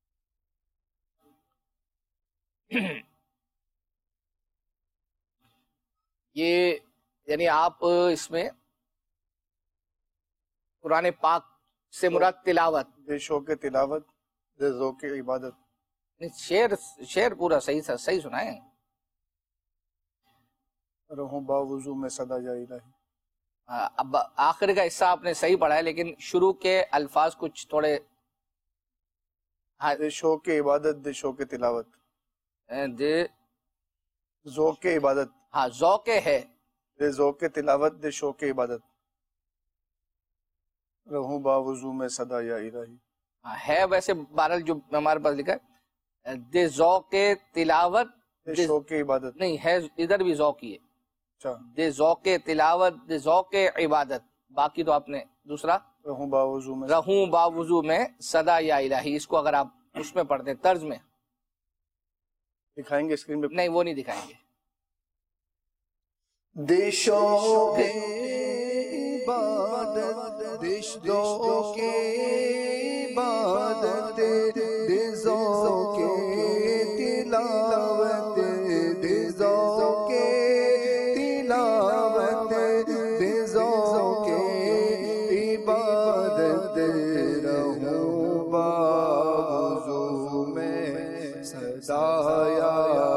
Speaker 2: یہ یعنی آپ اس میں قرآن پاک سے مراد تلاوت،
Speaker 3: بے شوق تلاوت، بے ذوق عبادت،
Speaker 2: شعر پورا صحیح سنائیں۔
Speaker 3: رہوں باوضو میں صدا یا الہی۔
Speaker 2: اب آخر کا حصہ آپ نے صحیح پڑھا ہے، لیکن شروع کے الفاظ کچھ تھوڑے
Speaker 3: دے شوق عبادت، دے شوق تلاوت،
Speaker 2: دے
Speaker 3: ذوق عبادت،
Speaker 2: ہاں ذوق ہے،
Speaker 3: دے ذوق تلاوت، دے شوق عبادت، رہوں باوضو میں صدا یا الہی۔
Speaker 2: ہے ویسے بہرحال جو ہمارے پاس لکھا ہے دے ذوق تلاوت
Speaker 3: شوق عبادت
Speaker 2: نہیں ہے، ادھر بھی ذوق ہی ہے، دے ذوق تلاوت، دے ذوق عبادت. باقی تو آپ نے دوسرا رہوں باوضو میں صدا یا الہی، اس کو اگر آپ اس میں پڑھتے ہیں طرز میں
Speaker 3: دکھائیں گے اسکرین پہ؟
Speaker 2: نہیں وہ نہیں دکھائیں گے.
Speaker 18: دے شوق عبادت، دے ذوق عبادت، دے ذوق تلاوت، دے ذوق تلاوت، دے ذوق عبادت، رہوں باوضو میں صدا یا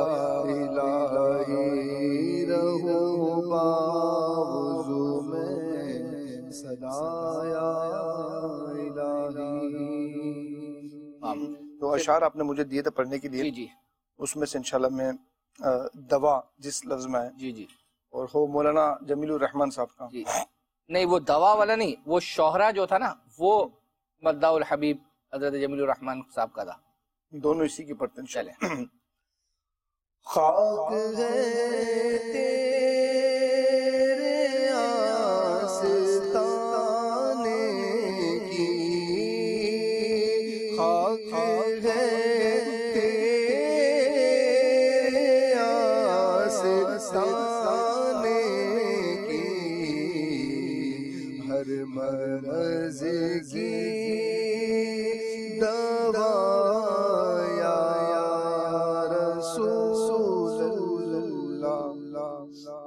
Speaker 18: الہی، رہوں باوضو میں صدا یا الہی.
Speaker 3: تو اشعار آپ نے مجھے دیے تھے پڑھنے کے لیے،
Speaker 2: جی
Speaker 3: اس میں سے انشاءاللہ میں دوا جس لفظ میں ہے
Speaker 2: جی
Speaker 3: اور ہو مولانا جمیل الرحمن صاحب کا.
Speaker 2: نہیں وہ دوا والا نہیں، وہ شوہرا جو تھا نا وہ مداح الحبیب حضرت جمیل الرحمن صاحب کا تھا.
Speaker 3: دونوں اسی کی پڑھتے ہیں.
Speaker 2: چلیں.
Speaker 18: خاک ہے تیرے آستانے کی، خاک ہے تیرے آستانے کی، ہر مرض کی دوا یا رسول اللہ.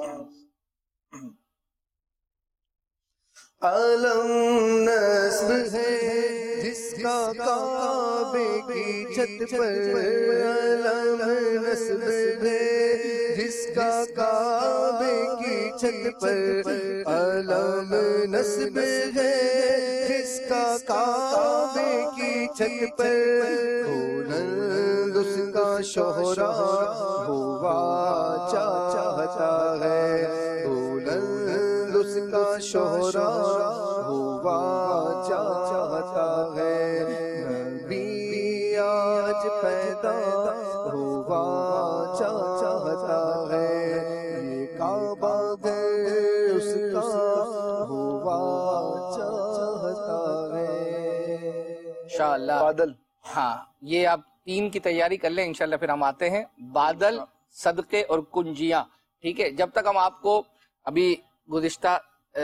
Speaker 18: علم نصب ہے جس کا کعبے کی چھت پر، علم نصب ہے جس کا کعبے کی چھت پر، علم نصب ہے جس کا کعبے کی چھت پر، بلند اس کا شہرا ہوا چاہتا ہے، بلند اس کا شہرا ہوا چاہتا ہے، نبی آج پیدا ہوا چاہتا ہے، یہ کعبہ گھر اس کا ہوا چاہتا ہے.
Speaker 2: انشاءاللہ
Speaker 3: بادل،
Speaker 2: ہاں یہ آپ 3 کی تیاری کر لیں انشاءاللہ. پھر ہم آتے ہیں بادل، صدقے اور کنجیاں. ٹھیک ہے، جب تک ہم آپ کو ابھی گزشتہ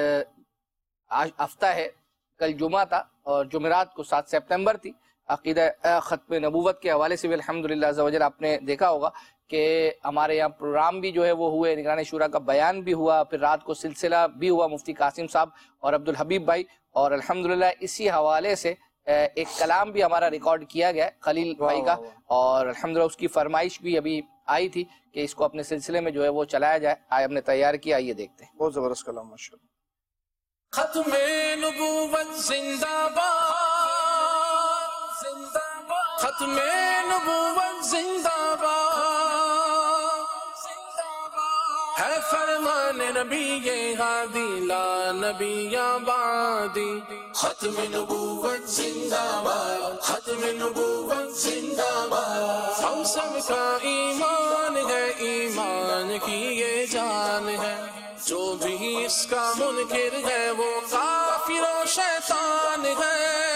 Speaker 2: ہفتہ ہے، کل جمعہ تھا اور جمعرات کو 7 سپتمبر تھی، عقیدہ ختم نبوت کے حوالے سے بھی الحمدللہ عز و جل آپ نے دیکھا ہوگا کہ ہمارے یہاں پروگرام بھی جو ہے وہ ہوئے، نگران شورا کا بیان بھی ہوا، پھر رات کو سلسلہ بھی ہوا مفتی قاسم صاحب اور عبدالحبیب بھائی، اور الحمدللہ اسی حوالے سے ایک کلام بھی ہمارا ریکارڈ کیا گیا خلیل بھائی کا، اور الحمدللہ اس کی فرمائش بھی ابھی آئی تھی کہ اس کو اپنے سلسلے میں جو ہے وہ چلایا جائے. ہم نے تیار کیا، آئیے دیکھتے ہیں.
Speaker 3: بہت زبردست کلام ماشاءاللہ.
Speaker 19: ختم نبوت زندہ باد، ختم نبوت زندہ باد، ہے فرمان نبی ہادی لا نبی آبادی. ختم نبوت زندہ باد، ختم نبوت زندہ باد. ہم سب کا ایمان ہے، ایمان کی یہ جان ہے، جو بھی اس کا منکر ہے وہ کافر و شیطان ہے.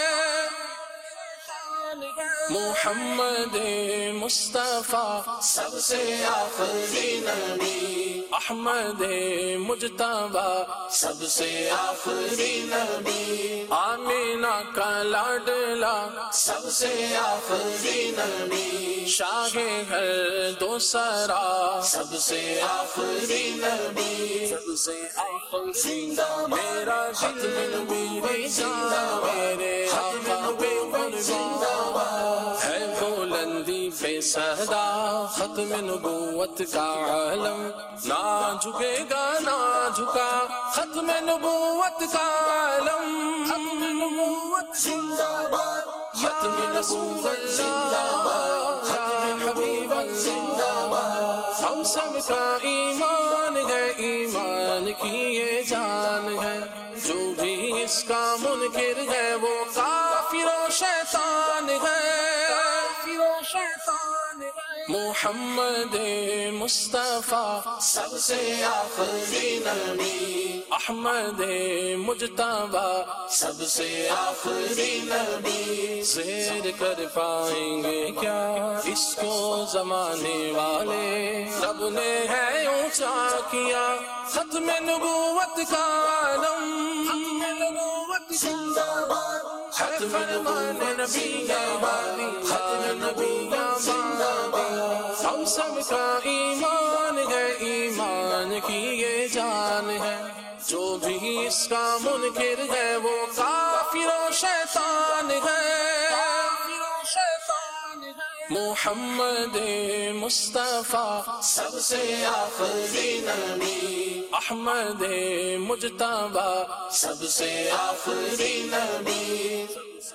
Speaker 19: محمد مصطفیٰ سب سے آخری نبی، احمد مجتبی سب سے آخری نبی، آمینہ کا لاڈلا سب سے آخری نبی، شاہ ہر دو سرا سب سے آخری نبی، سب سے آخری نبی. میرا دل بھی زندہ، میرے آقا بے قربان ہے بلندی بے صدا. ختم نبوت کا عالم نہ جھکے گا، نہ جھکا. ختم نبوت کا عالم، ختم نبوت زندہ باد، ختم نبوت زندہ باد، ختم نبوت زندہ باد. ہم سب کا ایمان ہے، ایمان کی یہ جان ہے، جو بھی اس کا منکر ہے وہ کافر و شیطان ہے، کافر و شیطان ہے. محمد مصطفیٰ سب سے آخری نبی، احمد مجتبی سب سے آخری نبی، زیر کر پائیں گے کیا اس کو زمانے والے، رب نے ہے اونچا کیا ختم نبوت کا عالم، ختم نبوت زندہ باد، ختم نبی آبادی، ختم نبی زندہ باد، ہم سب کا ایمان ہے، ایمان کی یہ جان ہے، جو بھی اس کا منکر ہے وہ کافر و شیطان ہے، محمد مصطفیٰ سب سے آخری نبی، احمد مجتبی سب سے آخری نبی،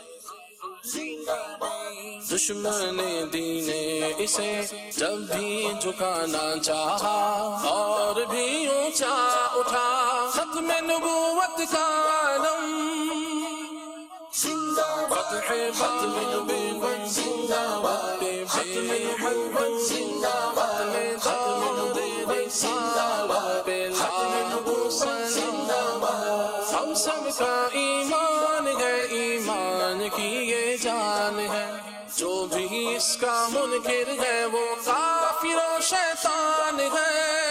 Speaker 19: دشمن دین اسے جب بھی جھکانا چاہا اور بھی اونچا اٹھا ختم نبوت کا عالم، فتح ختم نبوت زندہ باد، ختم نبوت زندہ باد، ختم نبوت زندہ باد، ختم نبوت زندہ باد، ہم سب کا ایمان ہے، ایمان کی یہ جان ہے، جو بھی اس کا منکر ہے وہ کافر و شیطان ہے۔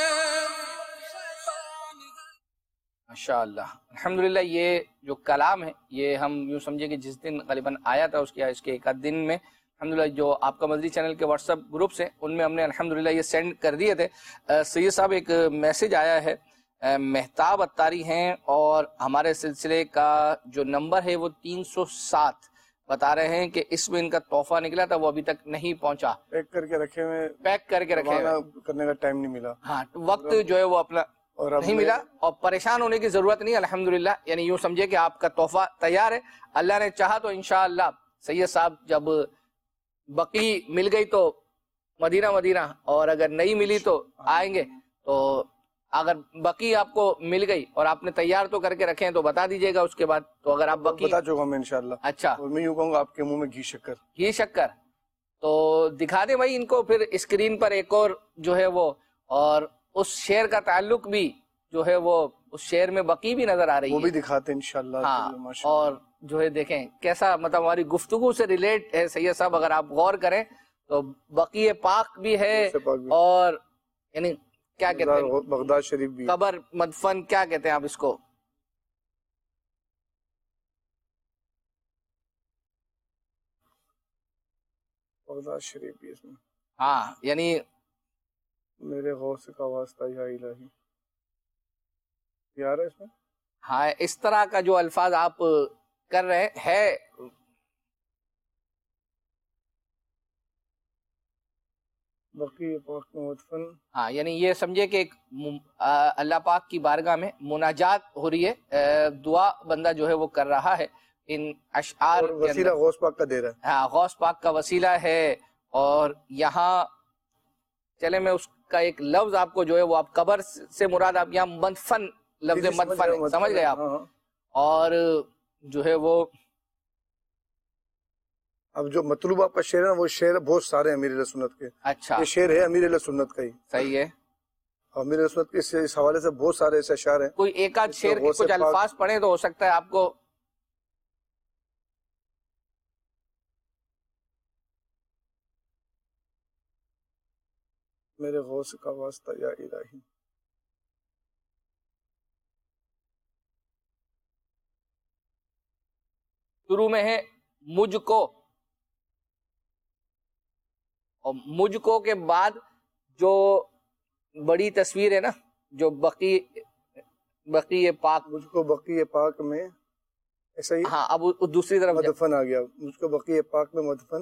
Speaker 2: ماشاءاللہ الحمدللہ، یہ جو کلام ہے یہ ہم یوں سمجھے کہ جس دن غالباً آیا تھا اس کے ایک آدھ دن میں الحمدللہ جو آپ کا مدنی چینل کے واٹس ایپ گروپس ہیں ان میں ہم نے الحمدللہ یہ سینڈ کر دیے تھے۔ سید صاحب ایک میسج آیا ہے، مہتاب اتاری ہیں اور ہمارے سلسلے کا جو نمبر ہے وہ 307 بتا رہے ہیں کہ اس میں ان کا تحفہ نکلا تھا، وہ ابھی تک نہیں پہنچا،
Speaker 3: پیک کر کے رکھے ہوئے،
Speaker 2: پیک کر کے رکھے ہوئے،
Speaker 3: کرنے کا ٹائم نہیں ملا،
Speaker 2: ہاں وقت جو ہے وہ اپنا نہیں ملا، اور پریشان ہونے کی ضرورت نہیں، الحمدللہ یعنی یوں سمجھے کہ آپ کا تحفہ تیار ہے، اللہ نے چاہا تو انشاءاللہ سید صاحب جب بقی مل گئی تو مدینہ اور اگر نہیں ملی تو آئیں گے، تو اگر بقی آپ کو مل گئی اور آپ نے تیار تو کر کے رکھے ہیں تو بتا دیجئے گا، اس کے بعد تو اگر آپ بقی
Speaker 3: بتا چکا میں انشاءاللہ۔
Speaker 2: اچھا،
Speaker 3: اور میں یوں کہوں گا آپ کے منہ میں گھی شکر
Speaker 2: تو دکھا دیں بھائی ان کو پھر اسکرین پر ایک اور جو ہے وہ، اور اس شعر کا تعلق بھی جو ہے وہ اس شعر میں بقی بھی نظر آ رہی ہے،
Speaker 3: وہ بھی دکھاتے ہیں انشاءاللہ۔
Speaker 2: ہاں، اور جو ہے دیکھیں کیسا مطلب ہماری گفتگو سے ریلیٹ ہے سید صاحب، اگر آپ غور کریں تو بقی پاک بھی ہے اور یعنی کیا کہتے ہیں
Speaker 3: بغداد شریف بھی،
Speaker 2: قبر مدفن کیا کہتے ہیں آپ اس کو،
Speaker 3: بغداد شریف بھی اس میں،
Speaker 2: ہاں یعنی
Speaker 3: میرے غوث کا واسطہ یا الہی، یار ہے اس میں،
Speaker 2: ہاں اس طرح کا جو الفاظ آپ کر رہے ہیں
Speaker 3: بقی پاک میں مدفن،
Speaker 2: ہاں یعنی یہ سمجھے کہ ایک اللہ پاک کی بارگاہ میں مناجات ہو رہی ہے، دعا بندہ جو ہے وہ کر رہا ہے ان اشعار
Speaker 3: اور وسیلہ غوث پاک کا دے رہا ہے،
Speaker 2: ہاں غوث پاک کا وسیلہ ہے، اور یہاں چلے میں اس کا ایک لفظ آپ کو جو ہے وہ آپ قبر سے مراد آپ یہاں مدفن لفظ مدفن سمجھ گئے آپ، اور جو ہے وہ
Speaker 3: اب جو مطلوب آپ کا شعر ہے وہ شعر بہت سارے ہیں امیر اہل سنت کے،
Speaker 2: اچھا
Speaker 3: یہ شعر ہے امیر اہل سنت کا ہی،
Speaker 2: صحیح ہے،
Speaker 3: اور امیر اہل سنت کے اس حوالے سے بہت سارے ایسے اشعار ہیں،
Speaker 2: کوئی ایک آدھ شعر کے کچھ الفاظ پڑھیں تو ہو سکتا ہے آپ کو
Speaker 3: میرے غوث کا واسطہ یا الہی،
Speaker 2: شروع میں ہے مجھ کو، اور مجھ کو کے بعد جو بڑی تصویر ہے نا جو بقی پاک،
Speaker 3: مجھ کو بقی پاک میں ایسا ہی،
Speaker 2: ہاں اب دوسری طرف
Speaker 3: مدفن آ گیا، مجھ کو بقی پاک میں مدفن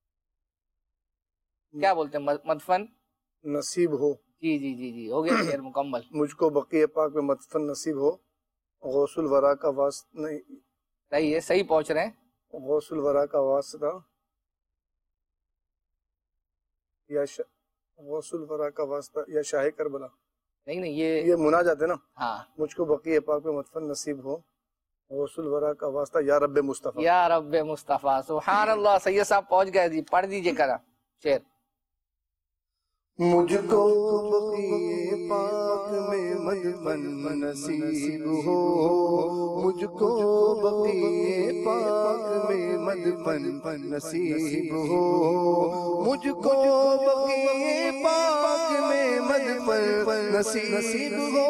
Speaker 2: کیا بولتے ہیں مدفن
Speaker 3: نصیب ہو،
Speaker 2: جی ہو گیا شعر مکمل،
Speaker 3: مجھ کو بقی پاک میں مدفن نصیب ہو، غوث الورا کا واسطہ، نہیں
Speaker 2: صحیح ہے، صحیح پہنچ رہے ہیں،
Speaker 3: غوث الورا کا واسطہ یا غوث الورا کا واسطہ یا شاہ کربلا،
Speaker 2: نہیں
Speaker 3: یہ مناجات ہے نا،
Speaker 2: ہاں
Speaker 3: مجھ کو بقی پاک میں مدفن نصیب ہو، غوث الورا کا واسطہ یا رب مصطفیٰ،
Speaker 2: یا رب مصطفیٰ، سبحان اللہ، سید صاحب پہنچ گئے جی، پڑھ دیجئے کرا شعر،
Speaker 18: مجھ کو بقیے پاک میں مدفن نصیب ہو، مجھ کو بقیے پاک میں مدفن نصیب ہو، مجھ کو بقیے پاک میں مدفن نصیب ہو،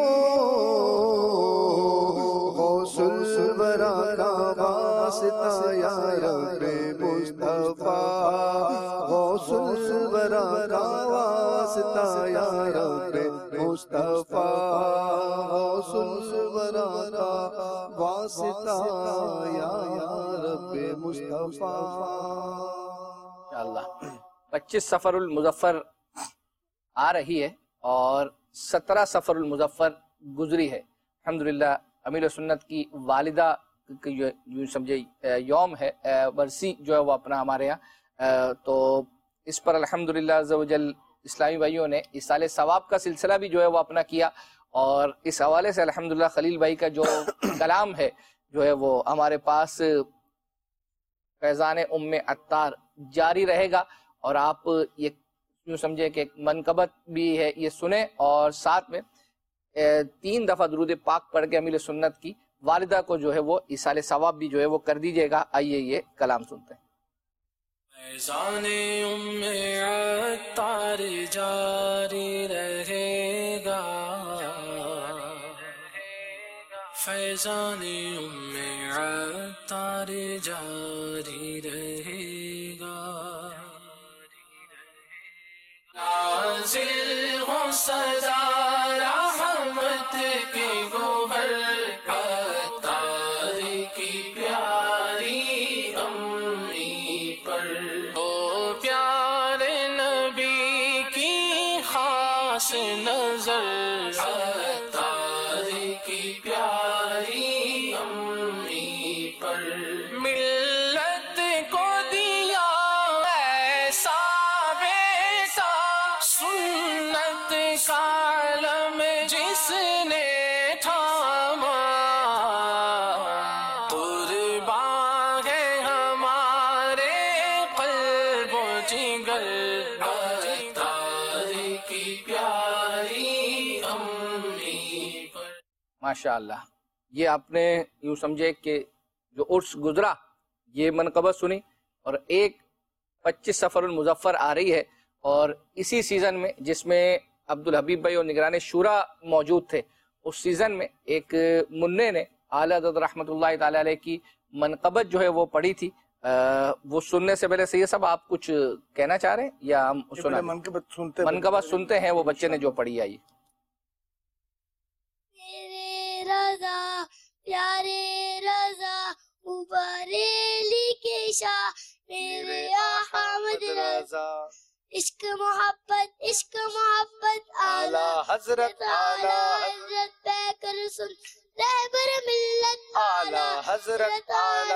Speaker 18: غوث الورا کا واسطہ یا رب مصطفیٰ، غوث الورا کا واسطہ یا رب مصطفیٰ، غوث الورا کا واسطہ یا رب مصطفیٰ۔
Speaker 2: انشاءاللہ 25 سفر المظفر آ رہی ہے اور 17 سفر المظفر گزری ہے۔ الحمدللہ امیر سنت کی والدہ یوں سمجھے یوم ہے، برسی جو ہے وہ اپنا ہمارے یہاں، تو اس پر الحمدللہ عز و جل اسلامی بھائیوں نے ایصال ثواب کا سلسلہ بھی جو ہے وہ اپنا کیا، اور اس حوالے سے الحمدللہ خلیل بھائی کا جو کلام ہے جو ہے وہ ہمارے پاس فیضان ام عطار جاری رہے گا، اور آپ یہ یوں سمجھے کہ منقبت بھی ہے یہ سنیں، اور ساتھ میں 3 دفعہ درود پاک پڑھ کے امیر سنت کی والدہ کو جو ہے وہ ایصال ثواب بھی جو ہے وہ کر دیجیے گا۔ آئیے یہ کلام سنتے ہیں۔
Speaker 19: فیضان ام عطار جاری رہے گا، فیضان ام عطار جاری رہے گا، نازل ہو صدا رحمت کے گوہر عطار کی پیاری امی پر، او پیارے نبی کی خاص نظر عطار کی پیاری امی پر، ملت کو دیا ایسا بیٹا سنت کا علم جس نے تھاما، قربان ہے ہمارے قلب و جگر عطار کی پیاری امی پر۔
Speaker 2: ماشاءاللہ، یہ آپ نے یوں سمجھے کہ جو عرس گزرا یہ منقبت سنی، اور ایک 25 سفر المظفر آ رہی ہے، اور اسی سیزن میں جس میں عبدالحبیب بھائی اور نگران شورا موجود تھے، اس سیزن میں ایک منع نے اعلیٰ حضرت رحمۃ اللہ تعالی علیہ کی منقبت جو ہے وہ پڑھی تھی، وہ سننے سے پہلے سید صاحب آپ کچھ کہنا چاہ رہے ہیں یا ہم منقبت سنتے ہیں وہ بچے نے جو پڑھی آئی؟
Speaker 6: رضا پیارے رضا بریلی کے شاہ میرے احمد رضا، عشق محبت اعلیٰ حضرت پہ کر سن رہبر ملت اعلیٰ حضرت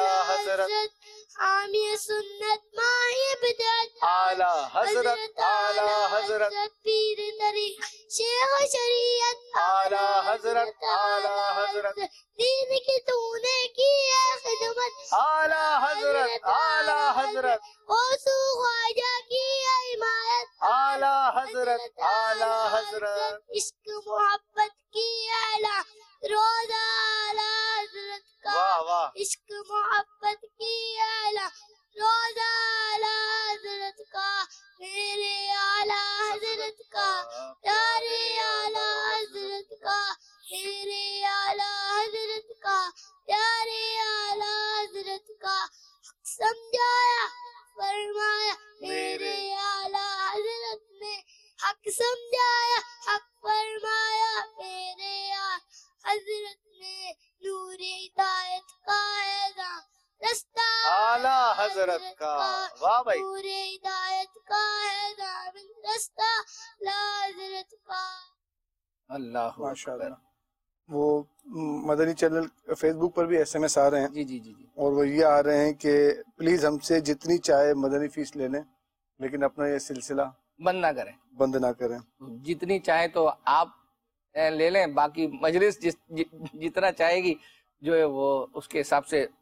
Speaker 6: حامی سنت ماہی بدعت اعلیٰ حضرت پیر طریق شیخ شریعت اعلیٰ حضرت دین کی تو نے کی ہے خدمت اعلیٰ حضرت غوث خواجہ کی ہے حمایت اعلیٰ حضرت عشق محبت کی اعلیٰ روزہ اعلیٰ حضرت کا، عشق محبت کی اعلیٰ روزہ اعلیٰ حضرت کا، میرے اعلیٰ حضرت کا پیارے اعلیٰ حضرت کا، میرے اعلیٰ حضرت کا پیارے اعلیٰ حضرت کا، سمجھایا فرمایا میرے اعلیٰ حضرت نے، حق سمجھایا حق فرمایا میرے حضرت نے، نور ہدایت کا ہے رستہ
Speaker 9: اعلیٰ حضرت کا، واہ بھائی،
Speaker 6: نور ہدایت کا ہے رستہ حضرت کا۔
Speaker 2: اللہ
Speaker 3: ماشاءاللہ۔ وہ مدنی چینل فیس بک پر بھی ایس ایم ایس آ رہے ہیں،
Speaker 2: جی،
Speaker 3: اور وہ یہ آ رہے ہیں کہ پلیز ہم سے جتنی چاہے مدنی فیس لے لیں، لیکن اپنا یہ سلسلہ
Speaker 2: بند نہ کریں، جتنی چاہے تو آپ لے لیں، باقی مجلس جتنا چاہے گی جو ہے وہ اس کے حساب سے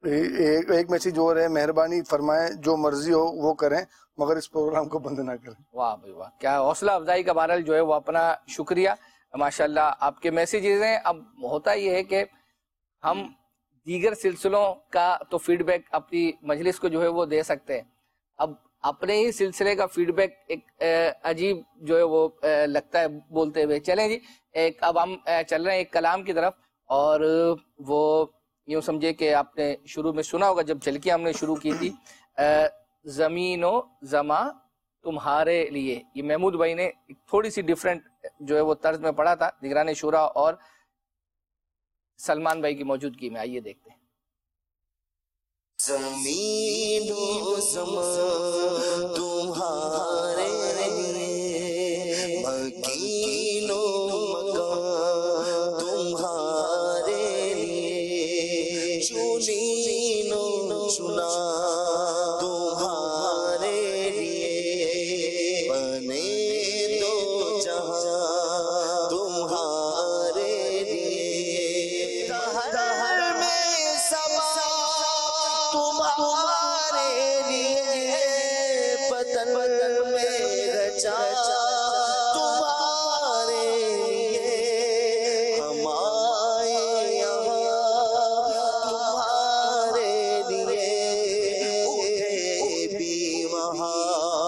Speaker 3: ایک میسیج اور ہے، مہربانی فرمائیں جو مرضی ہو وہ کریں مگر اس پروگرام کو بند نہ کریں.
Speaker 2: واہ بھائی واہ، کیا حوصلہ افزائی کا بہرحال جو ہے وہ اپنا شکریہ ماشاءاللہ آپ کے میسیجز ہیں. اب ہوتا یہ ہے کہ ہم دیگر سلسلوں کا تو فیڈ بیک اپنی مجلس کو جو ہے وہ دے سکتے ہیں، اب اپنے ہی سلسلے کا فیڈ بیک ایک عجیب جو ہے وہ لگتا ہے بولتے ہوئے. چلیں جی، اب ہم چل رہے ہیں ایک کلام کی طرف، اور وہ یوں سمجھے کہ آپ نے شروع میں سنا ہوگا جب جھلکیاں ہم نے شروع کی تھی، زمین و زماں تمہارے لیے. یہ محمود بھائی نے تھوڑی سی ڈیفرنٹ جو ہے وہ طرز میں پڑھا تھا نگران شورا اور سلمان بھائی کی موجودگی میں. آئیے دیکھتے ہیں.
Speaker 7: زمین و زمان تمہارے لیے، مکین و مکان تمہارے لیے، چنین و چنا تمہارے لیے، بنے دو جہاں تمہارے لیے، دہر میں سما تمہارے لیے، بدن میں رچا تمہارے لیے، ہم آئے یہاں تمہارے لیے، اٹھے بھی وہاں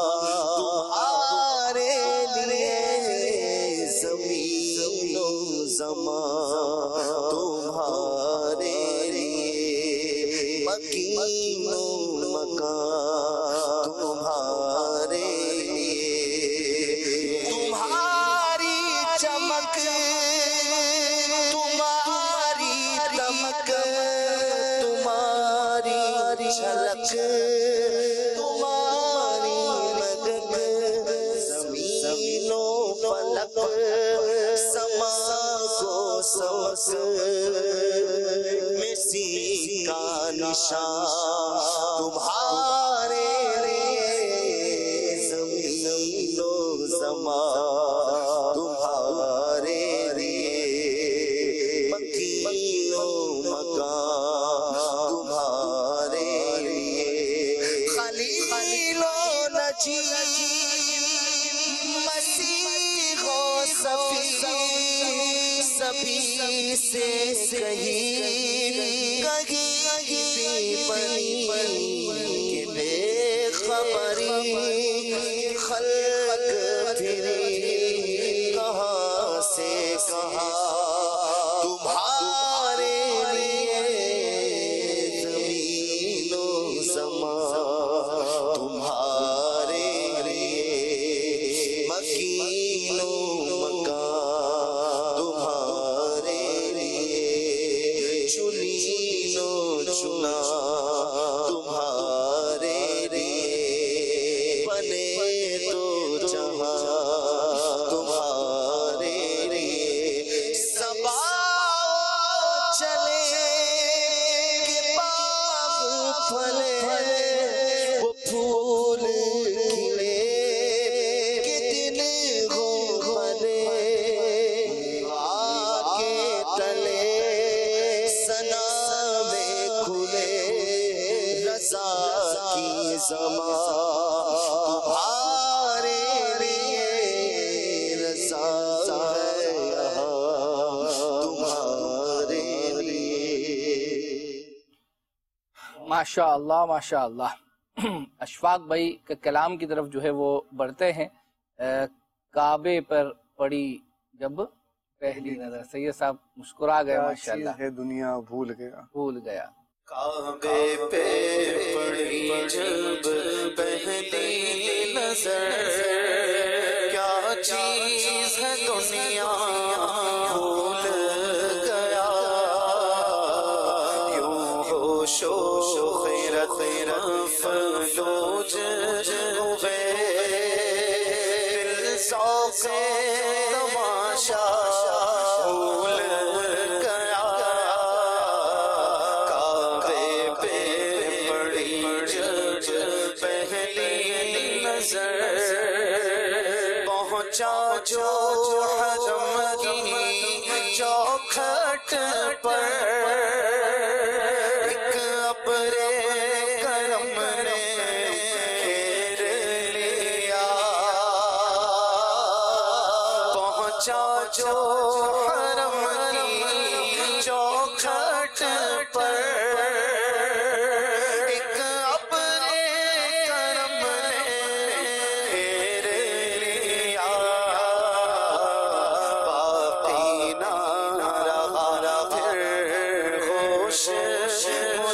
Speaker 7: تمہارے لیے، زمین و زمان تمہارے لیے، مکین و مکان تمہارے لیے، تمہاری چمک تمہاری دمک تمہاری جھلک تمہاری مدد، زمین و فلک سما کو سمک مسی کا نشان تمہارے لیے، زمین و زمان تمہارے لیے، مکین و مکان تمہارے لیے، خلیل و نجی مسیح و صفی، سبھی سے کہیں پنی کہ بے خبری خلق پھری کہاں سے کہاں تمہارے لیے، زمین و زمان تمہارے لیے، مکین و مکان تمہارے لیے، چنین و چنا تمہارے لیے، بنے تو جہاں تمہارے لیے، صبا چلے کہ باغ پھلے، وہ پھول کھلے کہ دل ہو بھرے، آگے تلے سنا میں کھلے، رضا کی زمان تمہارے لیے، رضا ہے یہاں تمہارے لیے.
Speaker 2: ماشاء اللہ ماشاء اللہ. اشفاق بھائی کے کلام کی طرف جو ہے وہ بڑھتے ہیں. کعبے پر پڑی جب پہلی نظر، سید صاحب مسکرا گئے ماشاءاللہ.
Speaker 3: ہے دنیا بھول گیا
Speaker 7: کعبے پہ پڑی جب پہلی نظر، کیا چیز ہے دنیا بھول گیا، یوں ہوش و خیرت فلوج ہوئے، دل ذوق تماشا بھول گیا، کعبے پہ پڑی جب پہلی نظر، پہنچا جو حرم کی چوکھٹ پر، ایک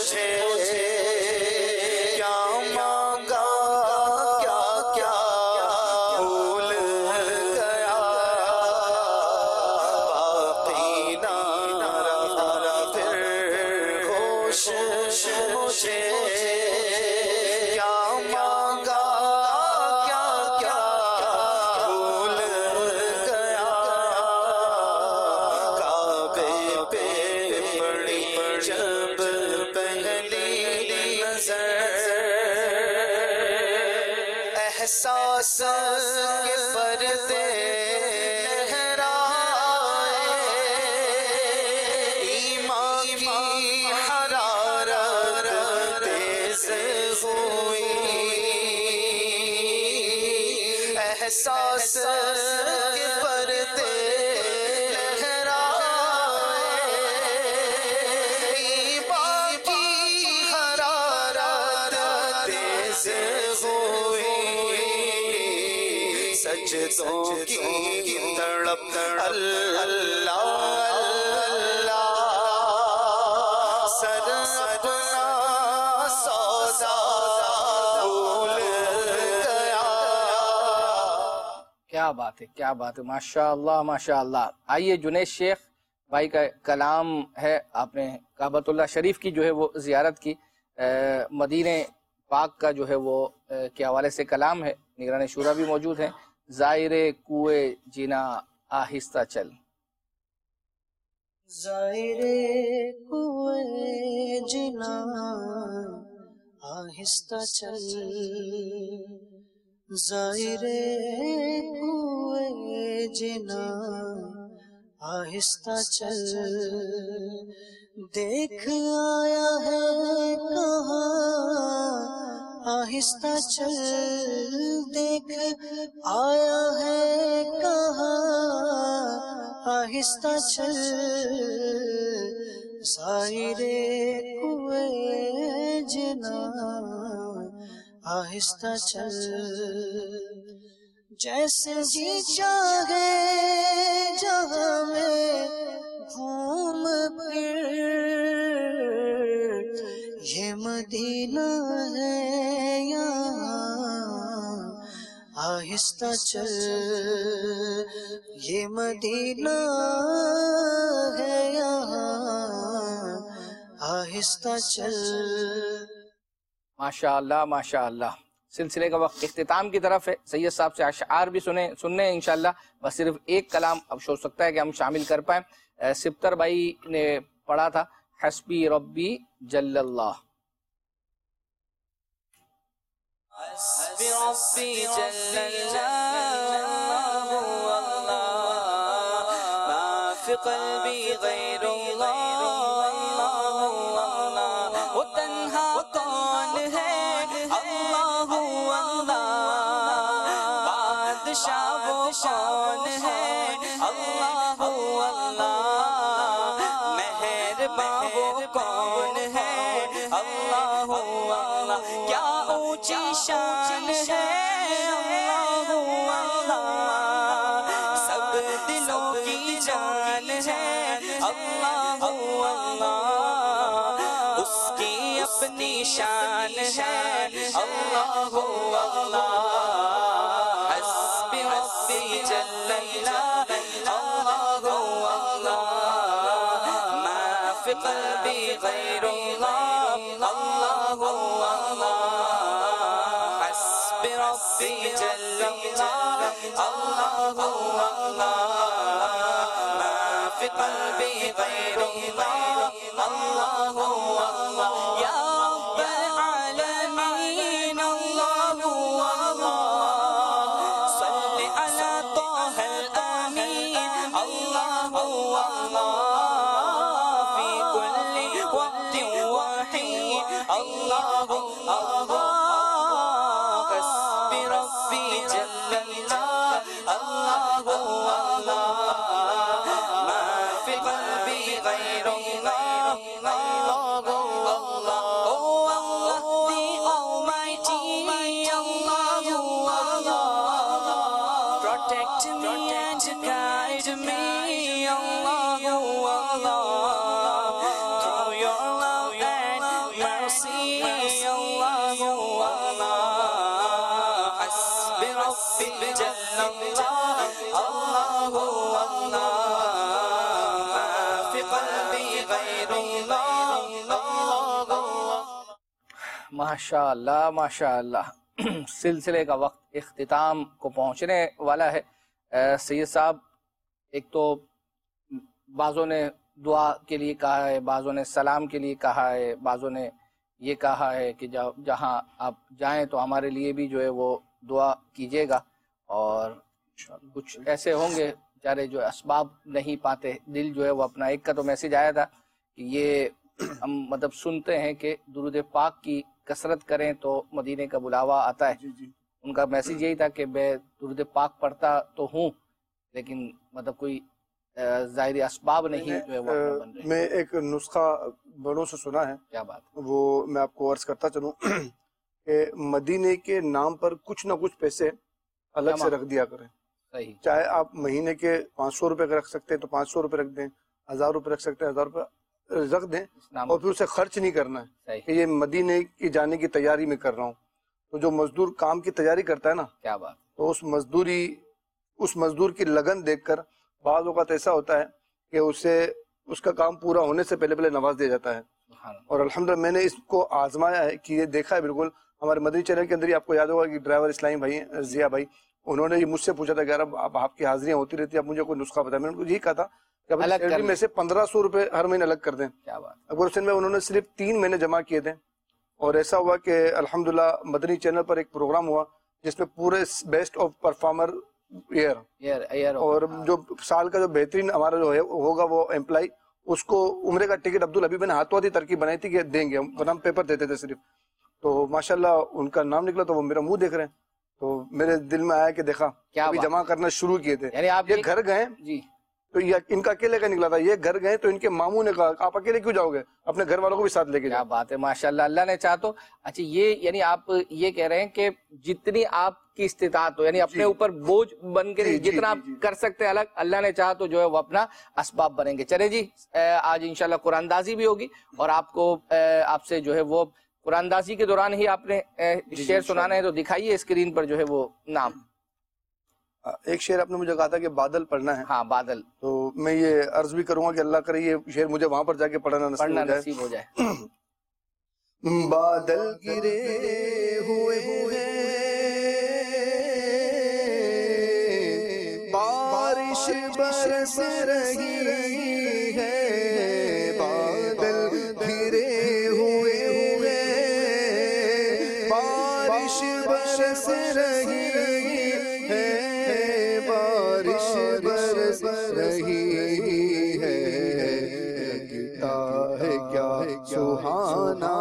Speaker 4: مجھے کیا مانگا کیا کیا بھول گیا باقی نہ رہا پھر ہوش مجھے کیا مانگا کیا کیا بھول گیا کعبے پہ پڑی جب پہلی نظر احساس کے پردے لہرائے ایمان کی حرارت تیز ہوئی احساس کے پردے لہرائے ایمان کی حرارت تیز ہوئی سجدوں کی تڑپ اللہ اللہ سر اپنا سودا بھول گیا.
Speaker 2: کیا بات ہے، کیا بات ہے، ماشاء اللہ ماشاء اللہ. آئیے جنید شیخ بھائی کا کلام ہے. آپ نے کعبۃ اللہ شریف کی جو ہے وہ زیارت کی، مدینہ پاک کا جو ہے وہ کے حوالے سے کلام ہے. نگران شورا بھی موجود ہیں. زائر کوئے جنا آہستہ چل.
Speaker 20: زائر کوئے جنا آہستہ چل زائر کوئے جنا آہستہ چل دیکھ آیا ہے کہاں آہستہ چل دیکھ آیا ہے کہاں آہستہ چل زائر کوئے جنا آہستہ چل جیسے جی چاہے جہاں میں گھوم پھر یہ مدینہ ہے یہاں آہستہ چل یہ مدینہ ہے یہاں آہستہ چل.
Speaker 2: ماشاء اللہ ماشاء اللہ. سلسلے کا وقت اختتام کی طرف ہے. سید صاحب سے اشعار بھی سننے ہیں انشاءاللہ. بس صرف ایک کلام اب ہو سکتا ہے کہ ہم شامل کر پائیں. سپتر بھائی نے پڑھا تھا حسبی ربی جل اللہ.
Speaker 1: حسبی ربی جل اللہ ما فی قلبی غیر اللہ وہ تنہا کون ہے اللہ بادشاہ وہ کون ہے اللہ مہرباں وہ کون ہے اللہ کیا اونچی شان ہے اللہ سب دلوں کی جان ہے اللہ اس کی اپنی شان ہے اللہ حسبی ربی جل اللہ ما فی قلبی غیر اللہ حسبی ربی جل اللہ ما فی قلبی غیر اللہ یا رب العالمین اللہ صل علی طه الامین اللہ فی کل وقت وحین اللہ حسبی ربی جل اللہ ما فی قلبی غیر اللہ the Almighty Allah protect me and guide me Allah through your love and نفسي الله وما حسبي ربي جل الله الله والله ما في قلبي غير الله الله
Speaker 2: ماشاء اللہ ماشاء اللہ. سلسلے کا وقت اختتام کو پہنچنے والا ہے. سید صاحب، ایک تو بعضوں نے دعا کے لیے کہا ہے، بعضوں نے سلام کے لیے کہا ہے، بعضوں نے یہ کہا ہے کہ جہاں آپ جائیں تو ہمارے لیے بھی جو ہے وہ دعا کیجیے گا. اور کچھ ایسے ہوں گے بیچارے جو اسباب نہیں پاتے، دل جو ہے وہ اپنا. ایک کا تو میسیج آیا تھا کہ یہ ہم مطلب سنتے ہیں کہ درود پاک کی کثرت کریں تو مدینے کا بلاوا آتا ہے. ان کا میسیج یہی تھا کہ میں درود پاک پڑھتا تو ہوں لیکن مطلب کوئی ظاہری اسباب نہیں جو ہے وہ بن رہے.
Speaker 3: میں ایک نسخہ بڑوں سے سنا ہے،
Speaker 2: کیا بات،
Speaker 3: وہ میں آپ کو عرض کرتا چلوں کہ مدینے کے نام پر کچھ نہ کچھ پیسے الگ سے رکھ دیا کریں.
Speaker 2: صحیح.
Speaker 3: چاہے آپ مہینے کے 500 روپے رکھ سکتے ہیں تو 500 روپے رکھ دیں، 1000 روپے رکھ سکتے ہیں 1000 روپے رکھ دیں، اور پھر اسے خرچ نہیں کرنا ہے کہ یہ مدینے کی جانے کی تیاری میں کر رہا ہوں. تو جو مزدور کام کی تیاری کرتا ہے نا،
Speaker 2: کیا بات،
Speaker 3: تو اس مزدور کی لگن دیکھ کر بعض اوقات ایسا ہوتا ہے کہ اس کا کام پورا ہونے سے پہلے نواز دیا جاتا ہے. اور الحمدللہ میں نے اس کو آزمایا ہے کہ یہ دیکھا ہے. بالکل ہمارے مدنی چینل کے اندر ہی آپ کو یاد ہوگا کہ ڈرائیور اسلامی بھائی ضیاء بھائی، انہوں نے مجھ سے پوچھا تھا کہ یار اب آپ کی حاضریاں ہوتی رہتی ہیں، اب مجھے کوئی نسخہ بتائیں. میں نے یہی کہا تھا کہ اب سیلری میں سے 1500 روپے ہر مہینے الگ کر دیں. اکبر حسین میں انہوں نے صرف 3 مہینے جمع کیے تھے. اور ایسا ہوا کہ الحمدللہ مدنی چینل پر ایک پروگرام ہوا جس میں پورے بیسٹ آف پرفارمر ایئر اور جو سال کا جو بہترین ہمارا جو ہے ہوگا وہ امپلائی، اس کو عمرے کا ٹکٹ عبدالحبیب نے ہاتھوں ہاتھی ترکیب بنائی تھی کہ دیں گے، ورنہ ہم پیپر دیتے تھے صرف. تو ماشاءاللہ ان کا نام نکلا تو وہ میرا منہ دیکھ رہے ہیں. تو میرے دل میں آیا کہ دیکھا ابھی جمع کرنا شروع کیے تھے. یہ گھر گئے
Speaker 2: جی،
Speaker 3: تو یہ ان کا اکیلے کا نکلا تھا. یہ گھر گئے تو ان کے ماموں نے کہا آپ اکیلے کیوں جاؤ گے، اپنے گھر والوں کو بھی ساتھ لے کے جاؤ.
Speaker 2: کیا بات ہے، ماشاءاللہ. اللہ نے چاہا تو اچھا یہ یعنی آپ یہ کہہ رہے ہیں کہ جتنی آپ کی استطاعت ہو، یعنی اپنے اوپر بوجھ بن کے جتنا آپ کر سکتے ہیں الگ، اللہ نے چاہا تو جو ہے وہ اپنا اسباب بنیں گے. چلے جی، آج انشاءاللہ قرآن دازی بھی ہوگی اور آپ سے جو ہے وہ قرآن دازی کے دوران ہی آپ نے شعر سنانا ہے. تو دکھائیے اسکرین پر جو ہے وہ نام.
Speaker 3: ایک شعر آپ نے مجھے کہا تھا کہ بادل پڑھنا ہے.
Speaker 2: ہاں بادل. تو
Speaker 3: میں یہ عرض بھی کروں گا کہ اللہ کرے یہ شعر مجھے وہاں پر جا کے پڑھنا نصیب ہو جائے.
Speaker 18: بادل گرے ہوئے بارش برس رہی ہے، بادل گرے ہوئے بارش برس رہی ہے، بارش برس رہی ہے، لگتا ہے کیا سہانا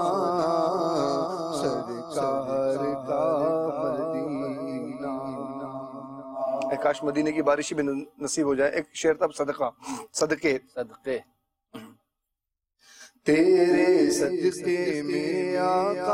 Speaker 18: سرکار کا مدینہ.
Speaker 3: کاش مدینے کی بارش بھی نصیب ہو جائے. ایک شعر تھا صدقے
Speaker 18: تیرے صدقے میں آقا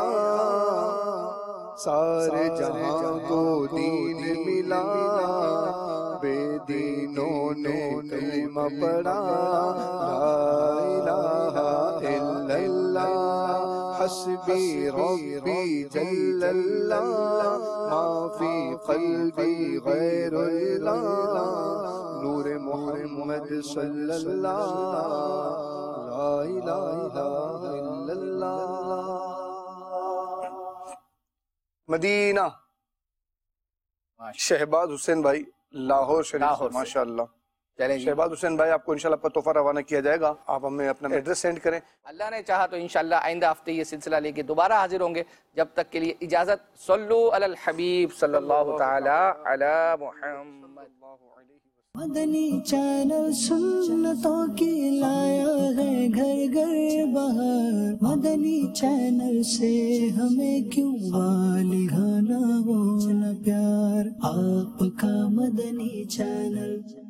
Speaker 18: سارے جہاں کو دین ملا، بے دینوں نے کلمہ پڑھا، لا الہ الا اللہ حسبی ربی جل اللہ ما فی قلبی غیر اللہ نور محمد صلی اللہ لا الہ الا اللہ.
Speaker 3: مدینہ شہباز حسین بھائی لاہور شریف، ماشاءاللہ. شہباز حسین بھائی آپ کو انشاءاللہ پر تحفہ روانہ کیا جائے گا. آپ ہمیں اپنا ایڈریس سینڈ کریں.
Speaker 2: اللہ نے چاہا تو انشاءاللہ آئندہ ہفتے یہ سلسلہ لے کے دوبارہ حاضر ہوں گے. جب تک کے لیے اجازت. صلو علی الحبیب صلی اللہ تعالی علی محمد.
Speaker 20: مدنی چینل سنتوں کی لایا ہے گھر گھر بہار. مدنی چینل سے ہمیں کیوں نہ پیار. آپ کا مدنی چینل